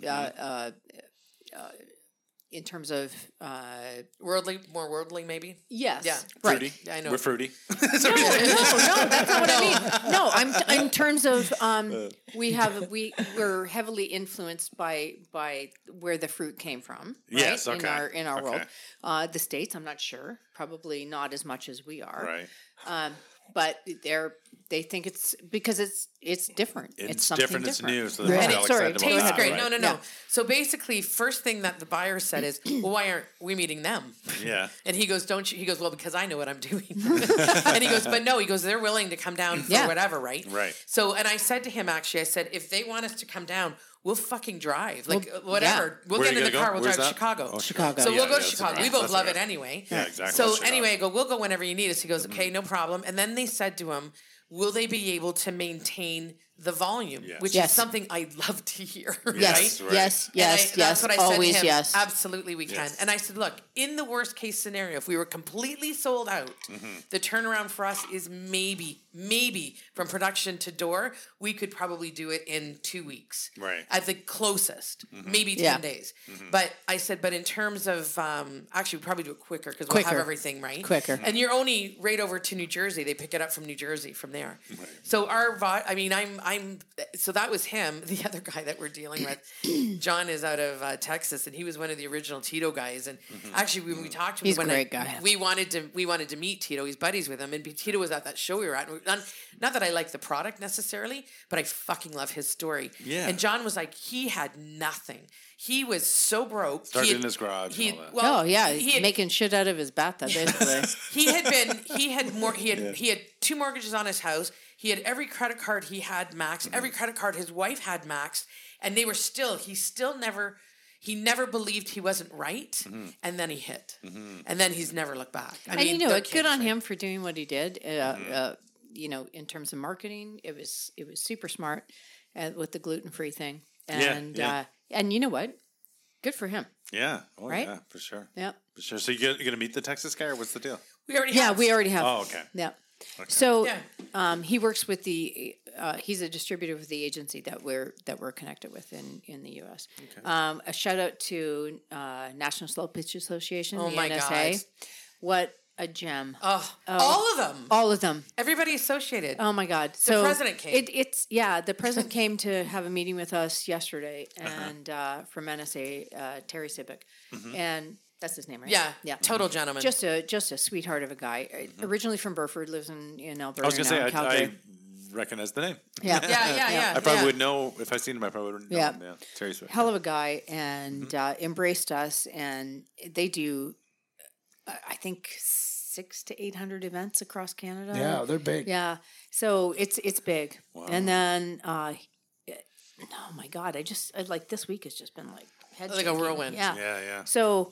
D: In terms of
B: more worldly, maybe.
D: yes,
B: Yeah.
D: right.
C: Fruity.
B: Yeah, I know.
C: We're fruity.
D: No, that's not what I mean. No, I'm in terms of we're heavily influenced by where the fruit came from. Right?
C: Yes, okay.
D: In our world,
C: Okay.
D: the States, I'm not sure. Probably not as much as we are.
C: Right.
D: But they think it's because it's different.
C: It's
D: something
C: different. It's new. So
D: Right.
C: they're
B: And
C: all
B: it
D: sorry,
C: excited about
B: tastes
C: that,
B: great.
C: right?
B: No.
D: Yeah.
B: So basically, first thing that the buyer said is, "Well, why aren't we meeting them?"
C: Yeah.
B: And he goes, "Don't you?" He goes, "Well, because I know what I'm doing." And he goes, "But no," he goes, "They're willing to come down for
D: Yeah.
B: whatever, right?"
C: Right.
B: So, and I said to him, actually, I said, "If they want us to come down, we'll fucking drive. Like whatever. We'll
C: Where
B: get
C: you
B: in the
C: gonna
B: car.
C: go?
B: We'll
C: Where's
B: drive
C: that?
B: Chicago.
C: Oh,
D: Chicago.
B: So
C: Yeah,
B: we'll go
C: yeah,
B: to
C: that's
B: Chicago.
C: right.
B: We both
C: That's
B: love
C: right.
B: it anyway.
C: Yeah, exactly.
B: So
C: That's
B: anyway, I
C: Chicago.
B: go, we'll go whenever you need us. He goes, okay, no problem. And then they said to him, will they be able to maintain the volume?
C: Yes.
B: Which
D: Yes.
B: is something I love to hear.
D: Yes,
B: right?
C: right.
D: yes,
B: And I-
D: yes,
B: that's
D: yes.
B: what I said
D: Always
B: to him.
D: yes.
B: Absolutely, we can.
C: Yes.
B: And I said, look, in the worst case scenario, if we were completely sold out,
C: Mm-hmm.
B: the turnaround for us is maybe maybe from production to door, we could probably do it in 2 weeks.
C: Right.
B: At the closest, maybe 10
D: Yeah.
B: days. But I said, but in terms of, actually, we'll probably do it quicker because we'll have
D: Quicker.
B: everything right.
D: Quicker.
B: And you're only right over to New Jersey. They pick it up from New Jersey from there. So so that was him. The other guy that we're dealing with, John, is out of Texas, and he was one of the original Tito guys. And actually, when we talked to him,
D: He's a great guy.
B: we wanted to meet Tito. He's buddies with him, and Tito was at that show we were at. And not that I like the product necessarily, but I fucking love his story.
C: Yeah.
B: And John was like, he had nothing. He was so broke.
C: Started in his garage and all that.
B: Well,
D: Oh yeah,
B: he had,
D: making shit out of his bathtub basically.
B: he had 2 mortgages on his house. He had every credit card he had maxed. Every credit card his wife had maxed, and he never believed he wasn't right, and then he hit, and then he's never looked back. I
D: And you know
B: the
D: what? Good on
B: kid's
D: him for doing what he did. You know, in terms of marketing, it was super smart with the gluten-free thing. And
C: yeah.
D: And you know what? Good for him.
C: Yeah. Oh,
D: Right?
C: yeah, for sure.
D: Yeah.
C: For sure. So you're going to meet the Texas guy, or what's the deal?
B: We already
D: Yeah,
B: have.
D: we already have.
C: Oh, okay.
D: Yeah. So
B: Yeah.
D: he works with the. He's a distributor with the agency that we're connected with in the U.S. Okay. A shout out to National Slow Pitch Association,
B: Oh
D: the
B: my
D: NSA.
B: God.
D: What a gem!
B: Oh, all of them.
D: All of them.
B: Everybody associated.
D: Oh my God! So
B: president came.
D: The president came to have a meeting with us yesterday, and from NSA, Terry Sibic, and that's his name, right?
B: Yeah,
D: yeah.
B: total gentleman.
D: Just a sweetheart of a guy. Originally from Burford, lives in Alberta.
C: I was going to
D: now
C: say,
D: in Calgary.
C: I recognize the name.
D: Yeah.
B: yeah.
C: I probably would know, if I seen him, I probably would know
D: Yeah.
C: him. Yeah. Terry Swift.
D: Hell of a guy, and embraced us, and they do, I think, 600 to 800 events across Canada.
A: Yeah, they're big.
D: Yeah, so it's big. And then, oh my God, I like this week has just been like head
B: Like a
D: shaking.
B: whirlwind.
D: Yeah.
C: Yeah.
D: So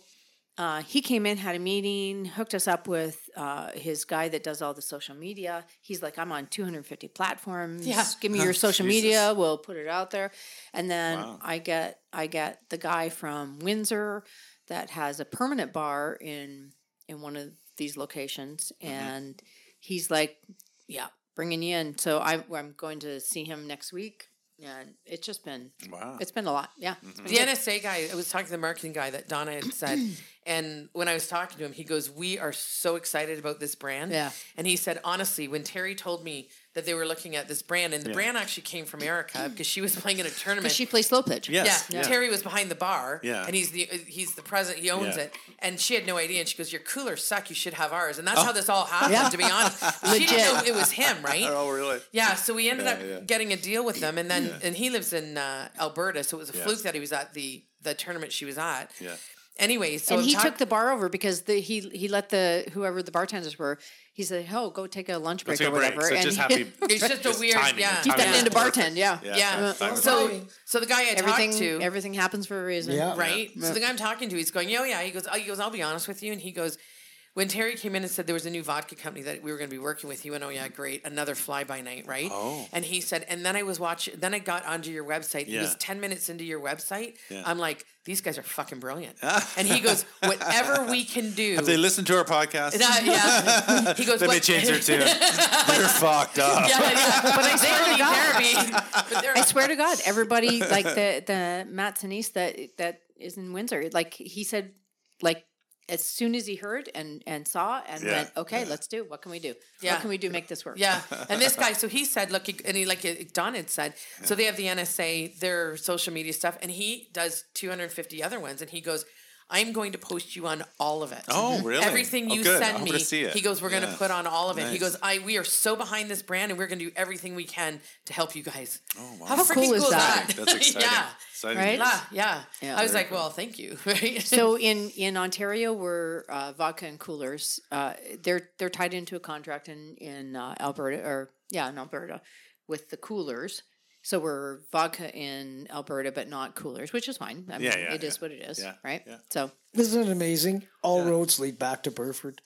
D: he came in, had a meeting, hooked us up with his guy that does all the social media. He's like, I'm on 250 platforms.
B: Yeah.
D: Give me your social
C: Jesus.
D: media. We'll put it out there. And then
C: Wow.
D: I get the guy from Windsor that has a permanent bar in one of these locations, and he's like, yeah, bringing you in. So I'm going to see him next week. And it's just been, it's been a lot. Yeah. It's been
B: The NSA guy, I was talking to the marketing guy that Donna had said, and when I was talking to him, he goes, we are so excited about this brand.
D: Yeah.
B: And he said, honestly, when Terry told me that they were looking at this brand, and the brand actually came from Erica because she was playing in a tournament.
D: she plays slow pitch.
C: Yes.
B: Yeah. Terry was behind the bar.
C: Yeah.
B: And he's the president. He owns
C: Yeah.
B: it. And she had no idea. And she goes, "Your coolers suck. You should have ours." And that's how this all happened. To be honest, she didn't know it was him, right?
C: Oh, really?
B: Yeah. So we ended up
C: yeah.
B: getting a deal with them, and then and he lives in Alberta, so it was a
C: Yeah.
B: fluke that he was at the tournament she was at.
C: Yeah.
B: Anyway, so
D: And
B: I'm
D: he
B: talk-
D: took the bar over because he let whoever the bartenders were, he said, "Oh, go take a lunch break
C: Take
D: or
C: a break.
D: whatever."
C: So
D: and
C: just
D: he-
C: happy.
B: It's just a weird,
C: timing.
B: yeah.
D: He's
C: Timing
D: gotten into
C: is perfect.
D: bartend, yeah.
B: Yeah.
C: Timing is
B: So
C: perfect.
B: so the guy I talked to,
D: Everything happens for a reason.
A: Yeah.
B: right? So the guy I'm talking to, he's going, yeah. He goes, I'll be honest with you. And he goes, when Terry came in and said there was a new vodka company that we were going to be working with, he went, oh yeah, great, another fly by night, right?
C: Oh.
B: And he said, and then I was watching, then I got onto your website. He
C: Yeah.
B: was 10 minutes into your website.
C: Yeah.
B: I'm like, these guys are fucking brilliant. And he goes, whatever we can do.
C: Have they listened to our podcast?
B: Yeah. He goes,
C: Then they
B: "What-"
C: changed their tune. They're fucked up.
B: Yeah. But I swear to God. But they're-
D: I swear to God, everybody like the Matt Sinise that is in Windsor, like he said, like as soon as he heard and saw and
C: Yeah.
D: went, okay, let's do. What can we do?
B: Yeah.
D: What can we do? Make this work?
B: Yeah, and this guy, so he said, look, like Don had said, so they have the NSA, their social media stuff, and he does 250 other ones, and he goes, I'm going to post you on all of it.
C: Oh, really?
B: Everything
C: Oh,
B: you
C: good. I
B: send
C: hope
B: me,
C: to see it.
B: he goes, we're going
C: Yeah.
B: to put on all of it. He
C: Nice.
B: goes, we are so behind this brand, and we're going to do everything we can to help you guys.
C: Oh, wow.
B: How
D: How
B: freaking
D: cool is that?
C: That's exciting.
B: yeah.
C: Exciting
D: Right?
C: news.
B: Yeah.
D: Yeah.
B: I was
C: Very
B: like, well, thank you. Right?
D: So in Ontario, we're vodka and coolers. They're tied into a contract in Alberta in Alberta with the coolers. So we're vodka in Alberta, but not coolers, which is fine. I mean,
C: Yeah,
D: it is
C: yeah.
D: what it is,
C: Yeah,
D: right?
C: yeah.
D: So
A: Isn't it amazing? All roads lead back to Burford.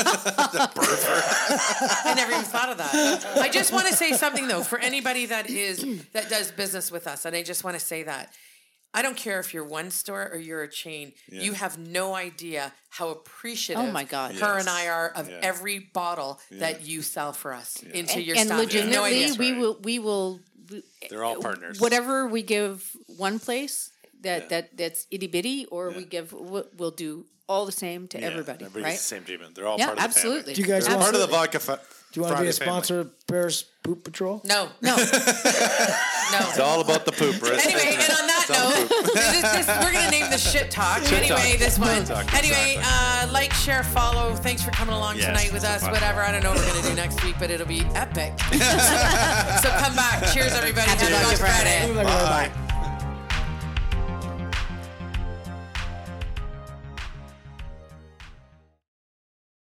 B: I never even thought of that. I just want to say something though for anybody that does business with us, and I just want to say that I don't care if you're one store or you're a chain.
C: Yeah.
B: You have no idea how appreciative
D: Oh my God.
B: her
C: Yes.
B: and I are of
C: Yeah.
B: every bottle that you sell for us into your
D: And
B: stuff. You have no
D: legitimately,
B: idea.
D: we will.
E: They're all partners.
D: Whatever we give one place that's itty bitty, or we give, we'll do all the same to everybody,
E: Everybody
D: right?
E: gets the same treatment. They're all
D: Yeah,
E: part of the
D: absolutely.
E: family.
A: Do you guys
E: They're
A: want-
E: part of the vodka?
A: Do you want to be a sponsor of Bears Poop Patrol?
B: No.
D: No,
E: It's
B: No.
E: all about the poop. Right?
B: Anyway, and on that note, we're going to name this Shit Talk. Anyway,
E: Talk.
B: this one.
E: Talk,
B: Anyway, like, share, follow. Thanks for coming along
E: Yes,
B: tonight with
E: so
B: us.
E: fun.
B: Whatever. I don't know what we're going to do next week, but it'll be epic. So come back. Cheers, everybody.
D: Happy
B: Happy
D: Vodka
B: Vodka Friday.
A: Bye.